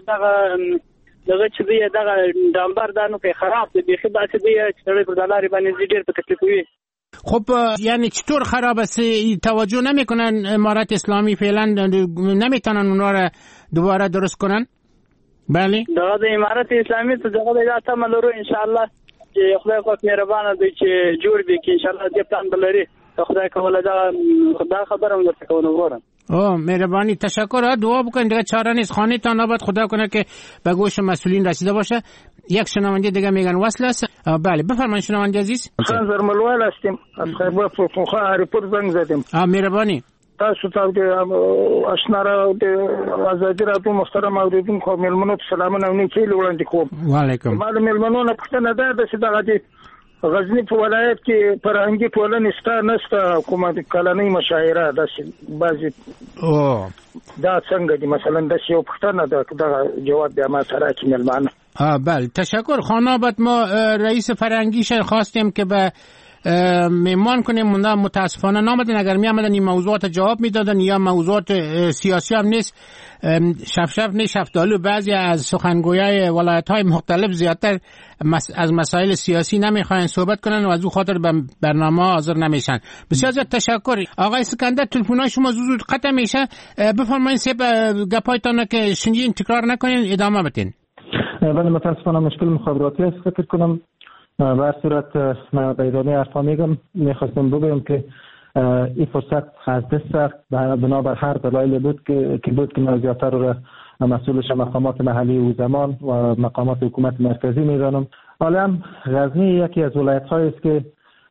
دغه ډامبر دانو کې خراب دی، بيخي داسې دی چې پر دلاري باندې ډېر په تکلیف وي. خب یعنی چطور خراب است؟ توجه نمیکنن امارات اسلامی فعلا نمیتونن اونا را دوباره درست کنن؟ بله دغه د امارات اسلامی ته دغه د تمه لرو ان شاء الله چې خدای پاک مهربانه دی چې جوړ دی، کې ان شاء الله دې پلان بلري. خدای کوله دا خبرم درته کوم وروره. او مهربانی، تشکر. دعا بکنید دیگه چاره نیست. خانه تان آباد. خدا کنه که به گوش مسئولین رسیده باشه. یک شنونده دیگه میگن وصل است. بله بفرمایید شنونده عزیز. خان زرملوال هستم از خیبر پختونخوا اریپورت زنگ زدم. مهربانی. تاسو ته د آشنا را د آزادی راډیو محترم اوریدونکو ملمنو سلامونه نیکی وړاندې کوم. وعلیکم. مال ملمنو نه پښتنه ده چې دغه د غزنی په ولایت کې فرهنګي ټولنې شته نشته، کومه کلنۍ مشاعره ده بعضی دا څنګه دي مثلا د یو پښتنه دغه جواب بیا ما سره کې ملمانه. بله تشکر. خانابت ما رئیس فرهنگیش خواستیم که به میمان کنیم، متاسفانه نامدن. اگر می آمدن این موضوعات جواب میدادن یا موضوعات سیاسی هم نیست، شفشف نیست شفتالو. بعضی از سخنگویای ولایت های مختلف زیادتر از مسائل سیاسی نمیخواین صحبت کنن و از او خاطر به برنامه حاضر نمیشن. بسیار زیاد تشکر. آقای اسکندر تلفن‌های شما زود قطع میشه. بفرمایید سه گپایتون که شنیدین تکرار نکنین، ادامه بدین. بله متاسفانه مشکل مخابراتی است. فکر کنم به هر صورت من به ادامه حرفا میخواستم بگویم که این فرصت از دست بنابر هر دلایل بود که من زیادتر را مسئولش مقامات محلی و زمان و مقامات حکومت مرکزی میدانم. حالا هم غزنی یکی از ولایت هایی است که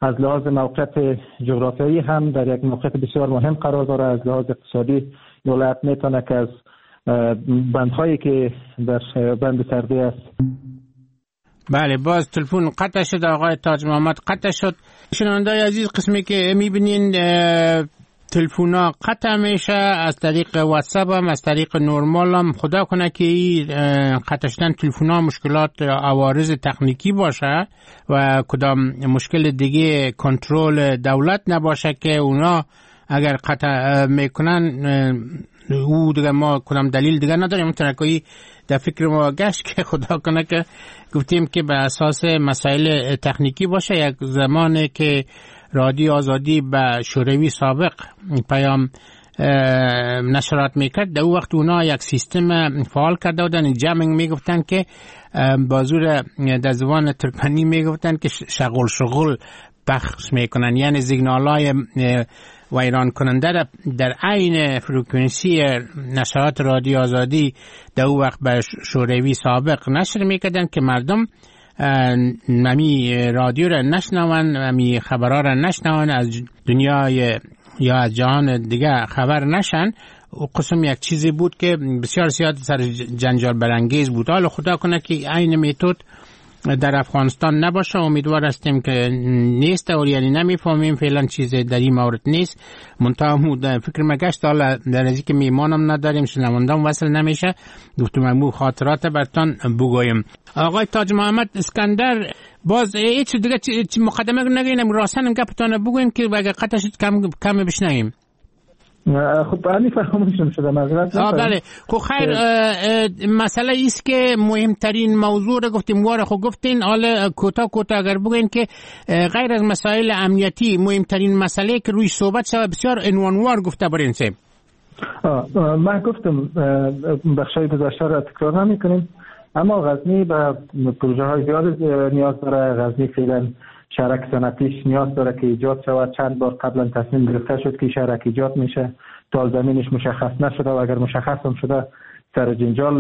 از لحاظ موقعیت جغرافیایی هم در یک موقعیت بسیار مهم قرار داره. از لحاظ اقتصادی ولایت میتونه که از بندهایی که در بند سردی است. بله، باز تلفن قطع شد. آقای تاج محمد قطع شد. شنوندای عزیز، قسمی که میبینین تلفونا قطع میشه از طریق واتساپ هم از طریق نورمال هم. خدا کنه که قطع شدن تلفونا مشکلات عوارض تکنیکی باشه و کدام مشکل دیگه کنترل دولت نباشه که اونا اگر قطع میکنن او دیگه ما کدام دلیل دیگه نداریم. متنکایی در فکر ما گشت که خدا کنه که گفتیم که به اساس مسائل تکنیکی باشه. یک زمانی که رادیو آزادی به شوروی سابق پیام نشرات میکرد، در اون وقت اونا یک سیستم فعال کرده بودن، جامینگ میگفتن که بازور در زبان ترکمنی میگفتن که شغل پخش میکنن، یعنی سیگنالای ویران کننده در عین فرکانسی نشرات رادیو آزادی در اون وقت به شوروی سابق نشر میکردن که مردم امی رادیو را نشنون، امی خبرها را نشنون، از دنیای یا از جهان دیگه خبر نشن. و قسم یک چیزی بود که بسیار زیاد سر جنجال برانگیز بود. حالا خدا کنه که این میتود در افغانستان نباشه. امیدوار هستیم که نیست و یعنی نمیفهمیم فعلا چیز در این مورد نیست. منتها فکر مگشت حالا در ازی که میمانم نداریم، شنوندم وصل نمیشه، گفتم امو خاطرات برتان بگویم. آقای تاج محمد اسکندر، باز هیچ دیگه مقدمه نگیم، راستن گپتان بگوین که اگه قطع شد کم بشنویم. خب همین فراموشم شده، معذرت. بله، خب خیر. مسئله ایست که مهمترین موضوع رو گفتیم، واره خب گفتین. حالا کوتاه اگر بگین که غیر از مسائل امنیتی مهمترین مسئله که روی صحبت شده بسیار عنوانوار گفته برین سه. من گفتم بخشای گذشته را تکرار نمی کنیم، اما غزنی به پروژه های زیاد نیاز داره. غزنی فعلا شهرک صنعتیش نیاز داره که ایجاد شود. چند بار قبلا تصمیم گرفته شد که شهرک ایجاد میشه، تا زمینش مشخص نشده و اگر مشخص هم شده سر جنجال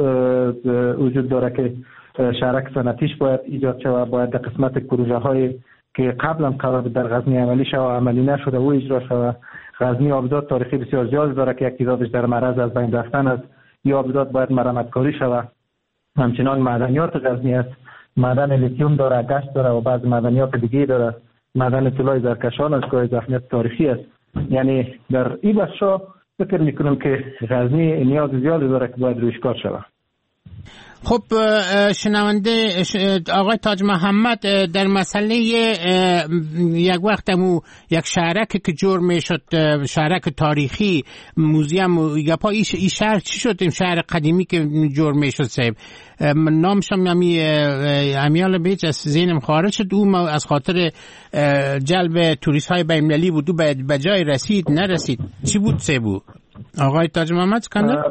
وجود داره که شهرک صنعتیش باید ایجاد شود. باید در قسمت پروژه های که قبلا قرار در غزنی عملی شود و عملی نشده و اجرا شود. غزنی آبدات تاریخی بسیار زیاد داره که یک تعدادش در معرض از بین رفتن است. یا آبدات باید مرمت کاری شود. همچنان معدنیات غزنی است، معدن لیتیوم داره، گشت داره و بعض معدنیات دیگه داره. معدن طلای زرکشان است که از اهمیت تاریخی است. یعنی در این بخشا فکر میکنم که غزنی نیاز زیادی داره که باید رویش کار شود. خب شنونده آقای تاج محمد، در مسئله یک وقت یک شهرک که جور میشد، شهرک تاریخی موزیم گپا، این شهر چی شد؟ این شهر قدیمی که جور میشد صاحب، نامش هم امیال بیچ از ذهنم خارج شد. او از خاطر جلب توریست های بین‌المللی بود، او به جای رسید نرسید. چی بود صاحب آقای تاج محمد اسکندر؟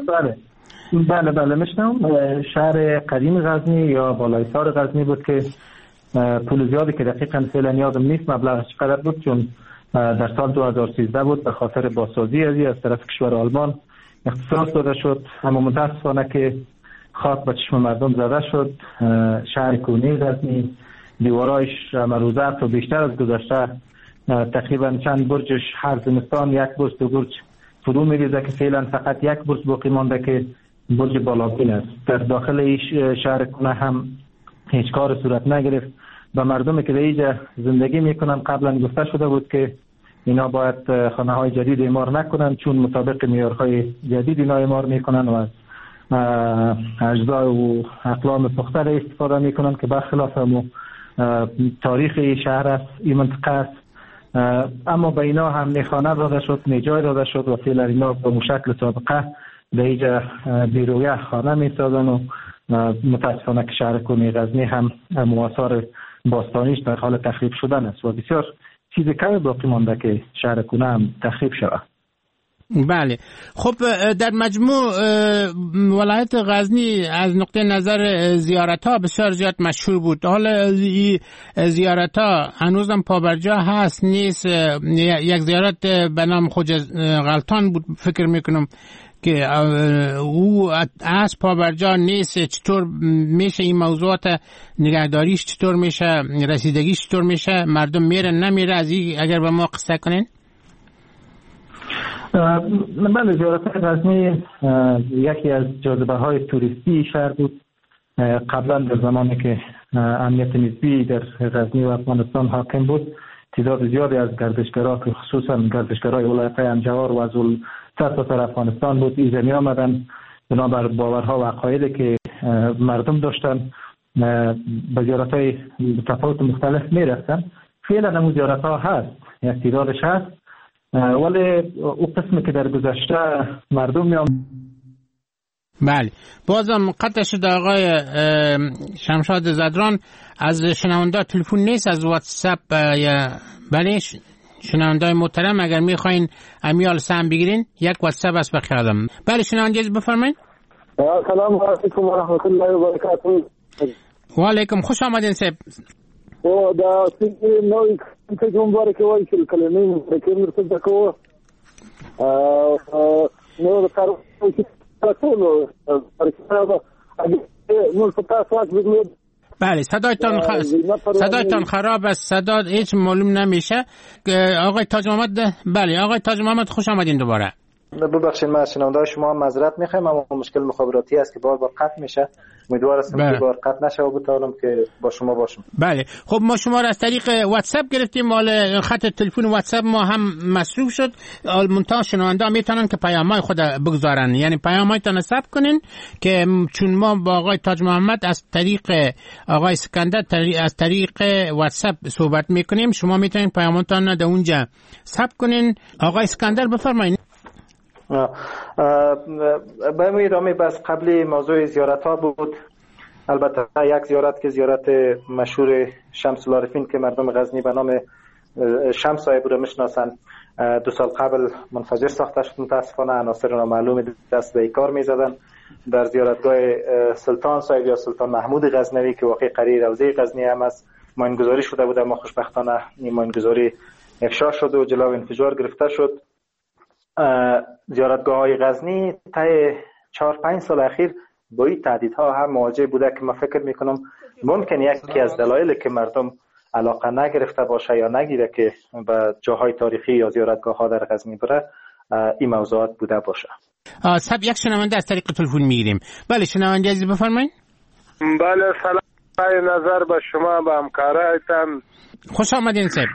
بله میشنم. شهر قدیم غزنی یا بالایسار غزنی بود که پول زیادی که دقیقاً فعلا یادم نیست مبلغش چقدر بود، چون در سال 2013 بود به خاطر بازسازی از طرف کشور آلمان اختصاص داده شد. اما متاسفانه که خاک به چشم مردم زده شد. شهر کونی غزنی دیوارایش مروزت و بیشتر از گذشته تقریبا چند برجش هر زمستان یک برج دو برج فرو میریزه که فعلا فقط یک برج باقی مانده که برج بالاپین است. در داخل این شهر کنه هم هیچ کار صورت نگرفت. به مردمی که در اینجا زندگی میکنن قبلا گفته شده بود که اینا باید خانه های جدید اعمار نکنن، چون مطابق معیارهای جدید اینا اعمار میکنن و از اجزا و اقلام پخته استفاده میکنن که برخلاف تاریخ شهر است، این منطقه است. اما به اینا هم میخانه داده شد، میجای داده شد و فعلا اینا به مشکل سابقه به اینجا بیرویه خانه میسازن و متاسفانه که شهر کنی غزنی هم آثار باستانیش در حال تخریب شدن است و بسیار چیز کمی باقی مانده که شهر کنه هم تخریب شود. بله. خب در مجموع ولایت غزنی از نقطه نظر زیارت ها بسیار زیاد مشهور بود. حالا زیارت ها هنوزم پابرجا هست نیست؟ یک زیارت به نام خواجه غلطان بود فکر میکنم که او از پابرجا نیست. چطور میشه این موضوعات نگهداریش، چطور میشه رسیدگیش، چطور میشه مردم میره نمیره؟ از این اگر به ما قصه کنین. بله، زیارت غزنی یکی از جاذبه های توریستی شهر بود. قبلا در زمانی که امنیت نسبی در غزنی و افغانستان حاکم بود، تعداد زیادی از گردشگران که خصوصا گردشگرای ولایت انجوار و از سرتاسر افغانستان بود، ایزنی آمدن بنابر باورها و عقایدی که مردم داشتن به زیارت‌های متفاوت مختلف میرفتن. فعلا هم زیارت‌ها هست، یک تعدادش هست، ولی او قسمی که در گذشته مردم میام. بله، بازم قطع شد آقای شمشاد زدران. از شنونده تلفن نیست، از واتساپ یا بله شنونده محترم اگر میخواین امیال سهم بگیرین یک واتساپ است بخیالم. بله شنونده بفرمایید. سلام علیکم و رحمت الله و برکاته. و علیکم، خوش آمدین صاحب. او دا سیدی نوی که جمعه که وای شل کلمه که مرتب کو نو کارو که تاسو بله صدایتان خراب است، صدا هیچ معلوم نمیشه. آقای تاج محمد، بله آقای تاج محمد خوش آمدین دوباره. ببخشید ما شنونده شما معذرت میخوایم، اما مشکل مخابراتی است که بار قطع میشه. امیدوار هستم که بار قطع نشه و بتونم که با شما باشم. بله خب ما شما را از طریق واتساپ گرفتیم، مال خط تلفن واتساپ ما هم مصروف شد. منتها شنونده میتونن که پیامای خود بگذارن، یعنی پیامایتان ثبت کنین که چون ما با آقای تاج محمد از طریق آقای اسکندر از طریق واتساپ صحبت میکنیم، شما میتونین پیاماتون در اونجا ثبت کنین. آقای اسکندر بفرمایید. به ادامه بس قبلی موضوع زیارت ها بود. البته یک زیارت که زیارت مشهور شمس العارفین که مردم غزنی به نام شمس صاحب رو میشناسن 2 سال قبل منفجر ساخته شد. متاسفانه عناصر نامعلوم دست به کار میزدن در زیارتگاه سلطان صاحب یا سلطان محمود غزنوی که واقع قریه روضه غزنی هم است. ماینگذاری شده بود اما خوشبختانه این ماینگذاری افشا شد و جلو انفجار گرفته شد. زیارتگاه های غزنی طی 4-5 سال اخیر با این تهدیدها هم مواجه بوده که من فکر میکنم ممکن یکی از دلایلی که مردم علاقه نگرفته باشه یا نگیره که به جاهای تاریخی یا زیارتگاه ها در غزنی بره این موضوعات بوده باشه. صاحب یک شنونده از طریق تلفن میگیریم. بله شنونده عزیز بفرمایید. بله سلام نظر به شما به همکارایتان. خوش آمدین صاحب.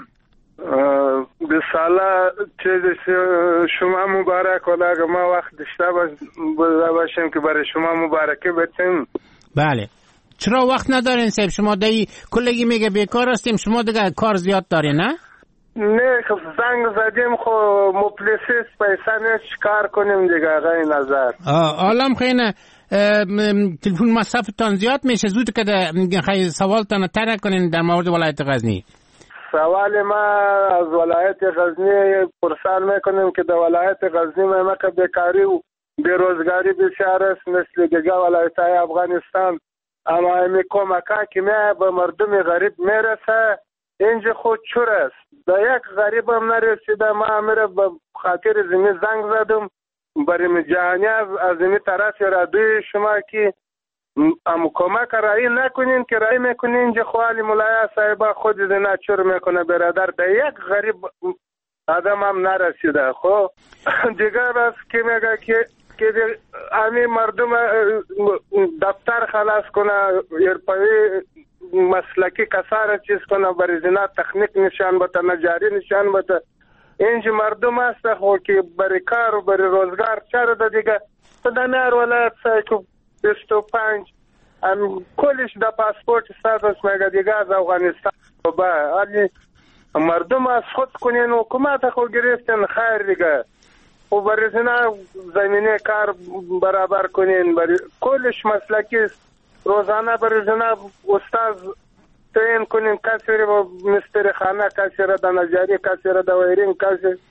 بساله چیز شما مبارک ولی اگه ما وقت داشته باشیم که برای شما مبارکه بتیم. بله چرا وقت ندارین صاحب؟ شما دایی کلگی میگه بیکار هستیم، شما دیگه کار زیاد دارین نه؟ نه خب زنگ زدیم خب مفلسیست پیسه نیست کار کنیم دیگه آقای نظر. عالم خیلی تلفن مصرفتان زیاد میشه، زود که سوالتان تر کنین در مورد ولایت غزنی. سوال ما از ولایت غزنی پرسان میکنیم که در ولایت غزنی ما که بیکاری و بیروزگاری بسیار است مثل دیگه ولایت های افغانستان، اما این کمکا که به مردم غریب میرسه اینجا خود چور است. در یک غریب هم نرسیده. ما امیر به خاطر زمین زنگ زدم برای جهانی از زمین طرف رادوی شما که ام کمک رایی نکنین که رایی میکنین اینجا خوالی ملایا صاحبه خود دینا چور میکنه برادر. در یک غریب آدم هم نرسیده. خب دیگر است که میگه که امی مردم دفتر خلاص کنه ارپایی مسلکی کسار چیز کنه برای زنا تکنیک نشان بده نجاری نشان بده. اینجا مردم هست خو که برای کار و برای روزگار چرا ده دیگه دنیار ولایت سایکو 25 کلش دا پاسپورت سادس میگه دیگه از افغانستان با علی مردم از خود کنین و حکومت خود گرفتن خیر دیگه و برای زنا زمینه کار برابر کنین برای کلش مسلکی روزانه برای زنا استاد تعیین کنین کسی را مستری خانه کسی را دا نجاری کسی را دا ویرین کسی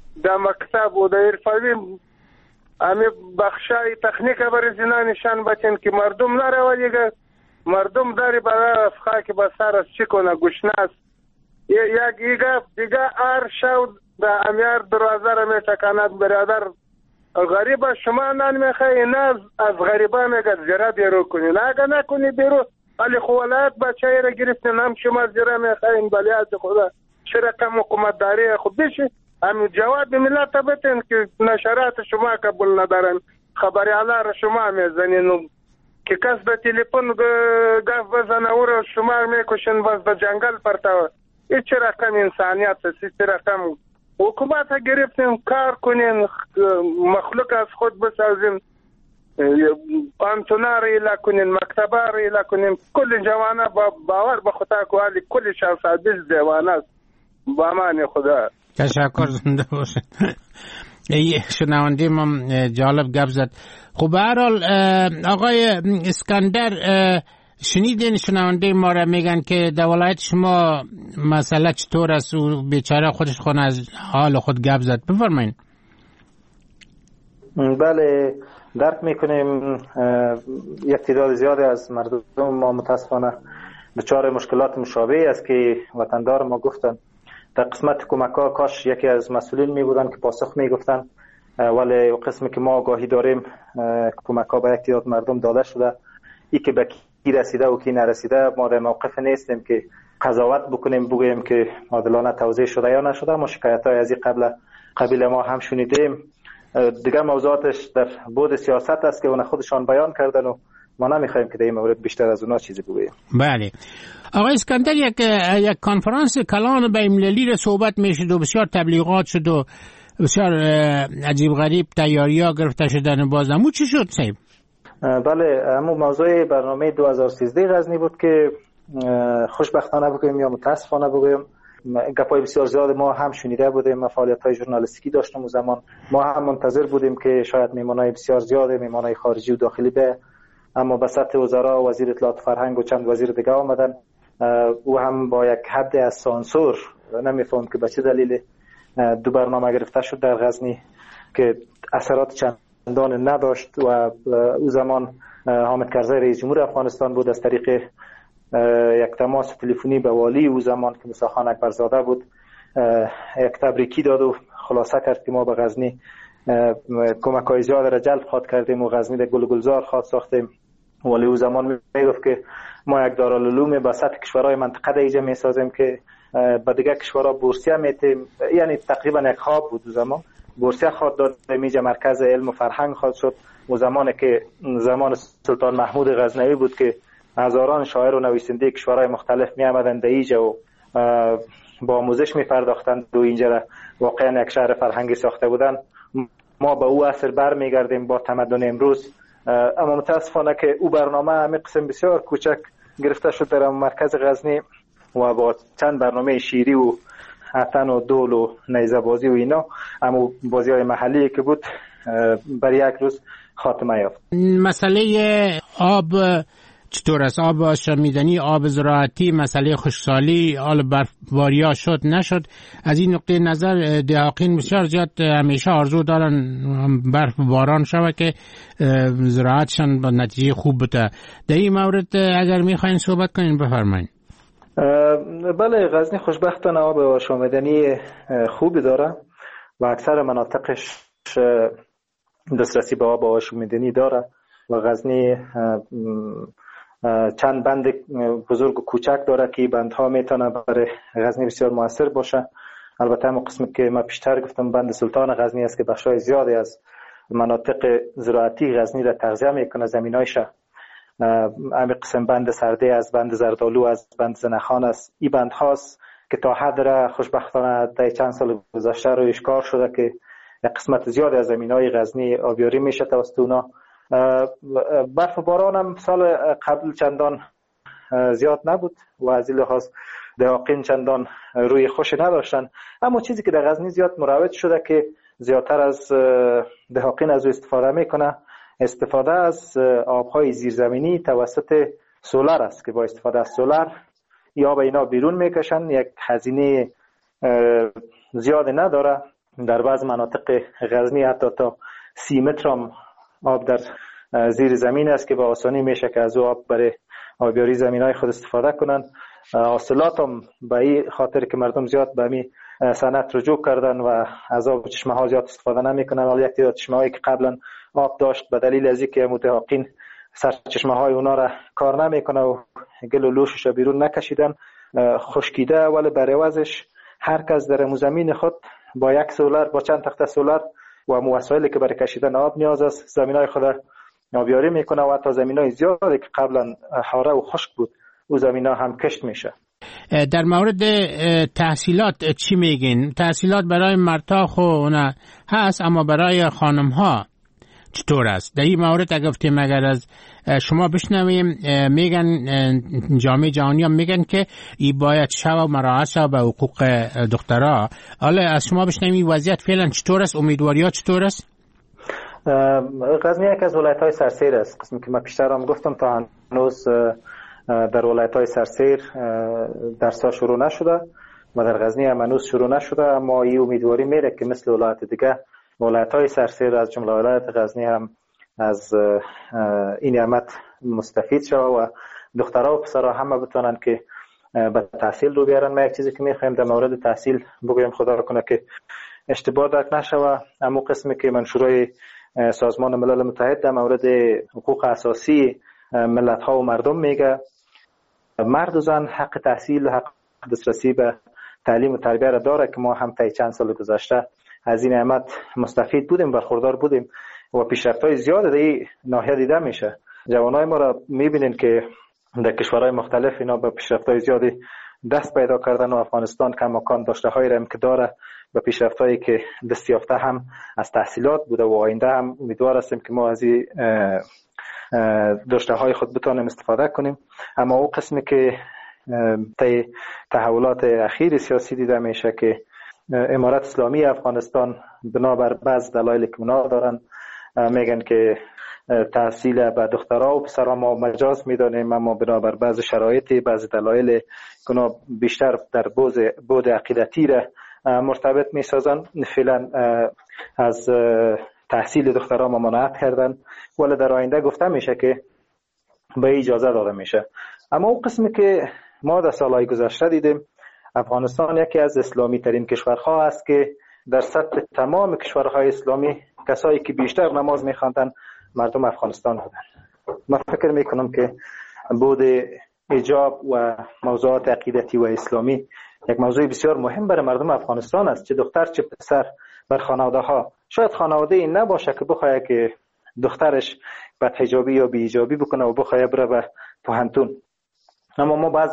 در مکتب و در عرفوی امی بخشای تکنیک بر زنا نشان بچن که مردم نره دیگه مردم داری برای افخا که با سر از چی کنه گوشناس یک دیگه ار شو در امیار دروازه را می تکاند برادر غریب شما نان میخوایی نه از غریبا میگه زیرا بیرو کنی نه اگه نکنی بیرو ولی خوالات بچه را گرفتن هم شما زیرا میخواییم بلی از خدا شرکم حکومت داری خود بشه هم جواب ملت بتن که نشرات شما قبول ندارن خبری علا را شما میزنین که کس به تلیفون گفت بزنه او را شما میکشن باز به جنگل پرتاوه این چه رقم انسانیت است چه رقم حکومت ها گرفتین کار کنین مخلوق از خود بسازین پانتونا را ایلا کنین مکتبه را ایلا کنین کل جوانه باور به خدا کوالی کل شخصادیز دیوانه است با امان خدا. تشکر زنده باشید. شنونده ما جالب گپ زد. خب به هر حال آقای اسکندر شنیدین شنونده ما را میگن که در ولایت شما مسئله چطور است و بیچاره خودش خونه از حال خود گپ زد بفرمایید. بله درک میکنیم یک تعداد زیادی از مردم ما متاسفانه دچار مشکلات مشابهی است که وطندار ما گفتن در قسمت کمک ها کاش یکی از مسئولین می بودن که پاسخ می گفتن ولی قسمی که ما آگاهی داریم کمک ها به یک تعداد مردم داده شده ای که به کی رسیده و کی نرسیده ما در موقف نیستیم که قضاوت بکنیم بگوییم که عادلانه توزیع شده یا نشده. ما شکایت های از این قبیل ما هم شنیدیم. دیگر موضوعاتش در بود سیاست است که اون خودشان بیان کردن و ما نمیخوایم که در این مورد بیشتر از اونا چیزی بگوییم. بله آقای اسکندر یک کنفرانس کلان بین‌المللی را صحبت میشد و بسیار تبلیغات شد و بسیار عجیب غریب تیاری‌ها گرفته شدن باز امو چی شد صاحب؟ بله امو موضوع برنامه 2013 غزنی بود که خوشبختانه بگویم یا متاسفانه بگویم گپای بسیار زیاد ما هم شنیده بودیم. ما فعالیت‌های ژورنالیستیکی داشتیم اون زمان ما هم منتظر بودیم که شاید میمانای بسیار زیاد میمانای خارجی و داخلی به اما به سطح وزرا وزیر اطلاعات فرهنگ و چند وزیر دیگه آمدن او هم با یک حد از سانسور نمیفهم که به چه دلیل دو برنامه گرفته شد در غزنی که اثرات چندان نداشت و او زمان حامد کرزی رئیس جمهور افغانستان بود از طریق یک تماس تلفنی به والی او زمان که موسی خان اکبرزاده بود یک تبریکی داد و خلاصه کرد که ما به غزنی کمک‌های زیاد را جلب خواد کردیم و غزنی در گل گلزار خواد ساختیم ولی او زمان میگفت که ما یک دارالعلوم به سطح کشورهای منطقه در اینجا میسازیم که به دیگه کشورها بورسیه میتیم یعنی تقریبا یک خواب بود. او زمان بورسیه خواد داد اینجا مرکز علم و فرهنگ خواد شد و زمانی که زمان سلطان محمود غزنوی بود که هزاران شاعر و نویسنده کشورهای مختلف می آمدند اینجا و با آموزش می پرداختند و اینجا را واقعا یک شهر فرهنگی ساخته بودند. ما به او اثر برمیگردیم با تمدن امروز اما متاسفانه که او برنامه همه قسم بسیار کوچک گرفته شد در مرکز غزنی و با چند برنامه شیری و حتن و دول و نیزه بازی و اینا اما بازی های محلی که بود برای یک روز خاتمه یافت. مسئله آب چطور است؟ آب شمیدنی، آب زراعتی، مسئله خشکسالی، آل برفباری شد نشد؟ از این نقطه نظر دهاقین بسیار زیاد همیشه آرزو دارن برف باران شود که زراعتشان با نتیجه خوب بده. در این مورد اگر میخواین صحبت کنین بفرمایید. بله غزنی خوشبختانه آب آشامیدنی خوبی داره و اکثر مناطقش دسترسی به آب آشامیدنی داره و غزنی چند بند بزرگ و کوچک داره که بندها میتونه برای غزنی بسیار موثر باشه. البته همون قسمی که من پیشتر گفتم بند سلطان غزنی است که بخشای زیادی از مناطق زراعتی غزنی را تغذیه میکنه زمینایش. همین قسم بند سرده از بند زردالو از بند زنخان است. این بند هاست که تا حد را خوشبختانه در چند سال گذشته رویش کار شده که یک قسمت زیادی از زمینای غزنی آبیاری میشه توسط اونا. برف و باران هم سال قبل چندان زیاد نبود و از این لحاظ دهاقین چندان روی خوش نداشتن اما چیزی که در غزنی زیاد مروج شده که زیادتر از دهاقین از او استفاده میکنه استفاده از آبهای زیرزمینی توسط سولار است که با استفاده از سولار یا آب اینا بیرون میکشن. یک هزینه زیاد نداره در بعض مناطق غزنی حتی تا 30 متر هم آب در زیر زمین است که به آسانی میشه که از آب برای آبیاری زمینای خود استفاده کنن. حاصلات هم به این خاطر که مردم زیاد به همین صنعت رجوع کردن و از آب چشمه ها زیاد استفاده نمیکنن، ولی یک تعداد چشمه هایی که قبلا آب داشت به دلیل از اینکه متحققین سرچشمه های اونا را کار نمیکنه و گل و لوشش بیرون نکشیدن خشکیده، ولی برای عوضش هر کس در زمین خود با یک سولر، با چند تخته سولر و وسایلی که برای کشیدن آب نیاز است زمینای خود آبیاری میکنه و حتی زمینای زیادی که قبلا حاره و خشک بود او زمینا هم کشت میشه. در مورد تحصیلات چی میگین؟ تحصیلات برای مرتا خونه هست، اما برای خانم ها چطور است؟ در این مورد اگه گفتیم اگر از شما بشنویم، میگن جامعه جهانی هم میگن که ای باید شو مراعات شو به حقوق دخترها. حالا از شما بشنویم وضعیت فعلا چطور است؟ امیدواری ها چطور است؟ غزنی یک از ولایت های سرسیر است. قسمی که من پیشتر هم گفتم تا هنوز در ولایت های سرسیر درس ها شروع نشده و در غزنی هم هنوز شروع نشده، اما این امیدواری میره که مثل ولایت دیگه ولایت های سرسیر از جمله ولایت غزنی هم از این نعمت مستفید شود و دخترها و پسرها همه بتونن که به تحصیل رو بیارن. ما یک چیزی که میخوایم در مورد تحصیل بگویم، خدا رو کنه که اشتباه درک نشوه، اما قسمی که منشورای سازمان ملل متحد در مورد حقوق اساسی ملت ها و مردم میگه مرد و زن حق تحصیل و حق دسترسی به تعلیم و تربیت را داره که ما هم طی چند سال گذشته از این نعمت مستفید بودیم، برخوردار بودیم و پیشرفت‌های زیاد در این ناحیه دیده میشه. جوانای ما را میبینین که در کشورهای مختلف اینا به پیشرفت‌های زیادی دست پیدا کردن و افغانستان کماکان داشته‌هایی را که داره به پیشرفت‌هایی که دست یافته هم از تحصیلات بوده و آینده هم امیدوار هستیم که ما از این داشته‌های خود بتونیم استفاده کنیم. اما او قسمی که طی تحولات اخیر سیاسی دیده میشه که امارت اسلامی افغانستان بنابر بعض دلایلی که اونا دارن میگن که تحصیل به دخترها و پسرها ما مجاز میدانیم، اما بنابر بعض شرایط بعض دلایل که اونا بیشتر در بود عقیدتی را مرتبط میسازن فعلا از تحصیل دخترها ممانعت کردن، ولی در آینده گفته میشه که به اجازه داده میشه. اما اون قسمی که ما در سالهای گذشته دیدیم، افغانستان یکی از اسلامی ترین کشورها است که در سطح تمام کشورهای اسلامی کسایی که بیشتر نماز میخواندن مردم افغانستان بودن. من فکر میکنم که بود حجاب و موضوعات عقیدتی و اسلامی یک موضوع بسیار مهم برای مردم افغانستان است، چه دختر چه پسر. بر خانواده ها شاید خانواده این نباشه که بخواه که دخترش بدحجابی یا بی‌حجابی بکنه و بخواه بره به پوهنتون، اما ما بعضی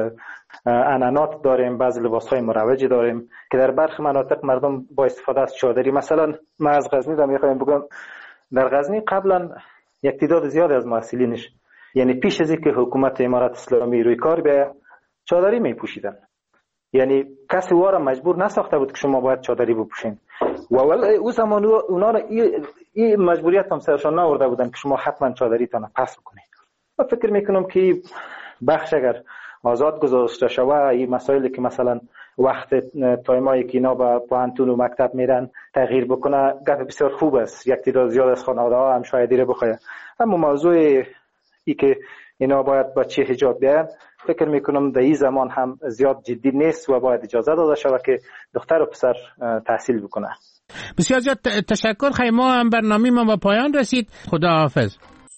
عنعنات داریم، بعضی لباس‌های مروجی داریم که در برخی مناطق مردم با استفاده از چادری، مثلا ما از غزنی دارم میخوایم بگم در غزنی قبلا یک تعداد زیاد از محصلینش، یعنی پیش از اینکه حکومت امارت اسلامی روی کار بیاید چادری میپوشیدن، یعنی کسی واره مجبور نساخته بود که شما باید چادری بپوشین و او زمان اونا را این مجبوریت هم سرشان نآورده بودن که شما حتما چادریتان پس بکنید. و فکر میکنم که بخش اگر آزاد گذاشته شوه این مسائلی که مثلا وقت تایمایی که اینا به پوهنتون و مکتب میرن تغییر بکنه گپ بسیار خوب است. یک تعداد زیاد از خانواده ها هم شاید دیره بخواه، اما موضوع ای که اینا باید بچه حجاب بیاین فکر میکنم در این زمان هم زیاد جدی نیست و باید اجازه داده شود که دختر و پسر تحصیل بکنه. بسیار زیاد تشکر. خیلی ما هم برنامه ما به پایان رسید. خدا حافظ.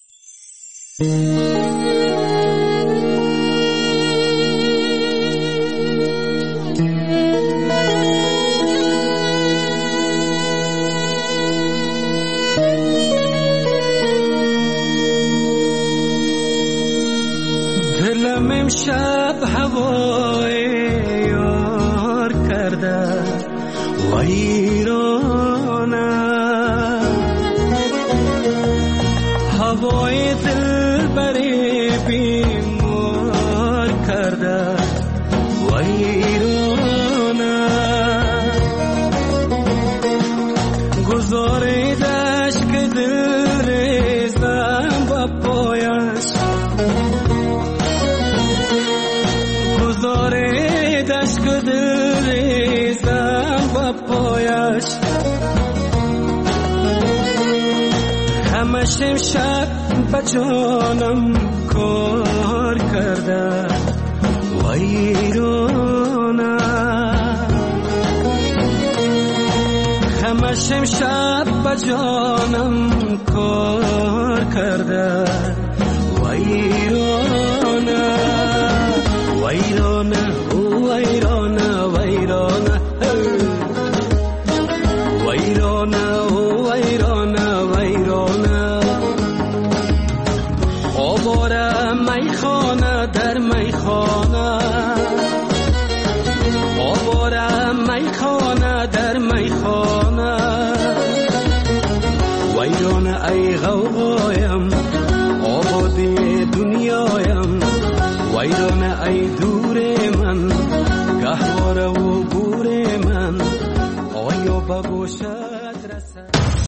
دلم امشب هوای یار کرده ویرانه، هوای دل بری بیمار کرده ویرانه، گذاریدش که دل ریزم با پایش، گذاریدش که دل ریزم با پایش، همش امشب به جانم کار کرده ویرانه همش امشب به جانم کار کرده ویرانه ویرانه ویرانه ویرانه ویرانه ویرانه ویرانه آواره میخانه در میخانه آواره میخانه در میخانه ویرانه ای غوغایم آبادی دنیایم ویرانه ای دور من گهواره و گور من آیا به گوشت رسد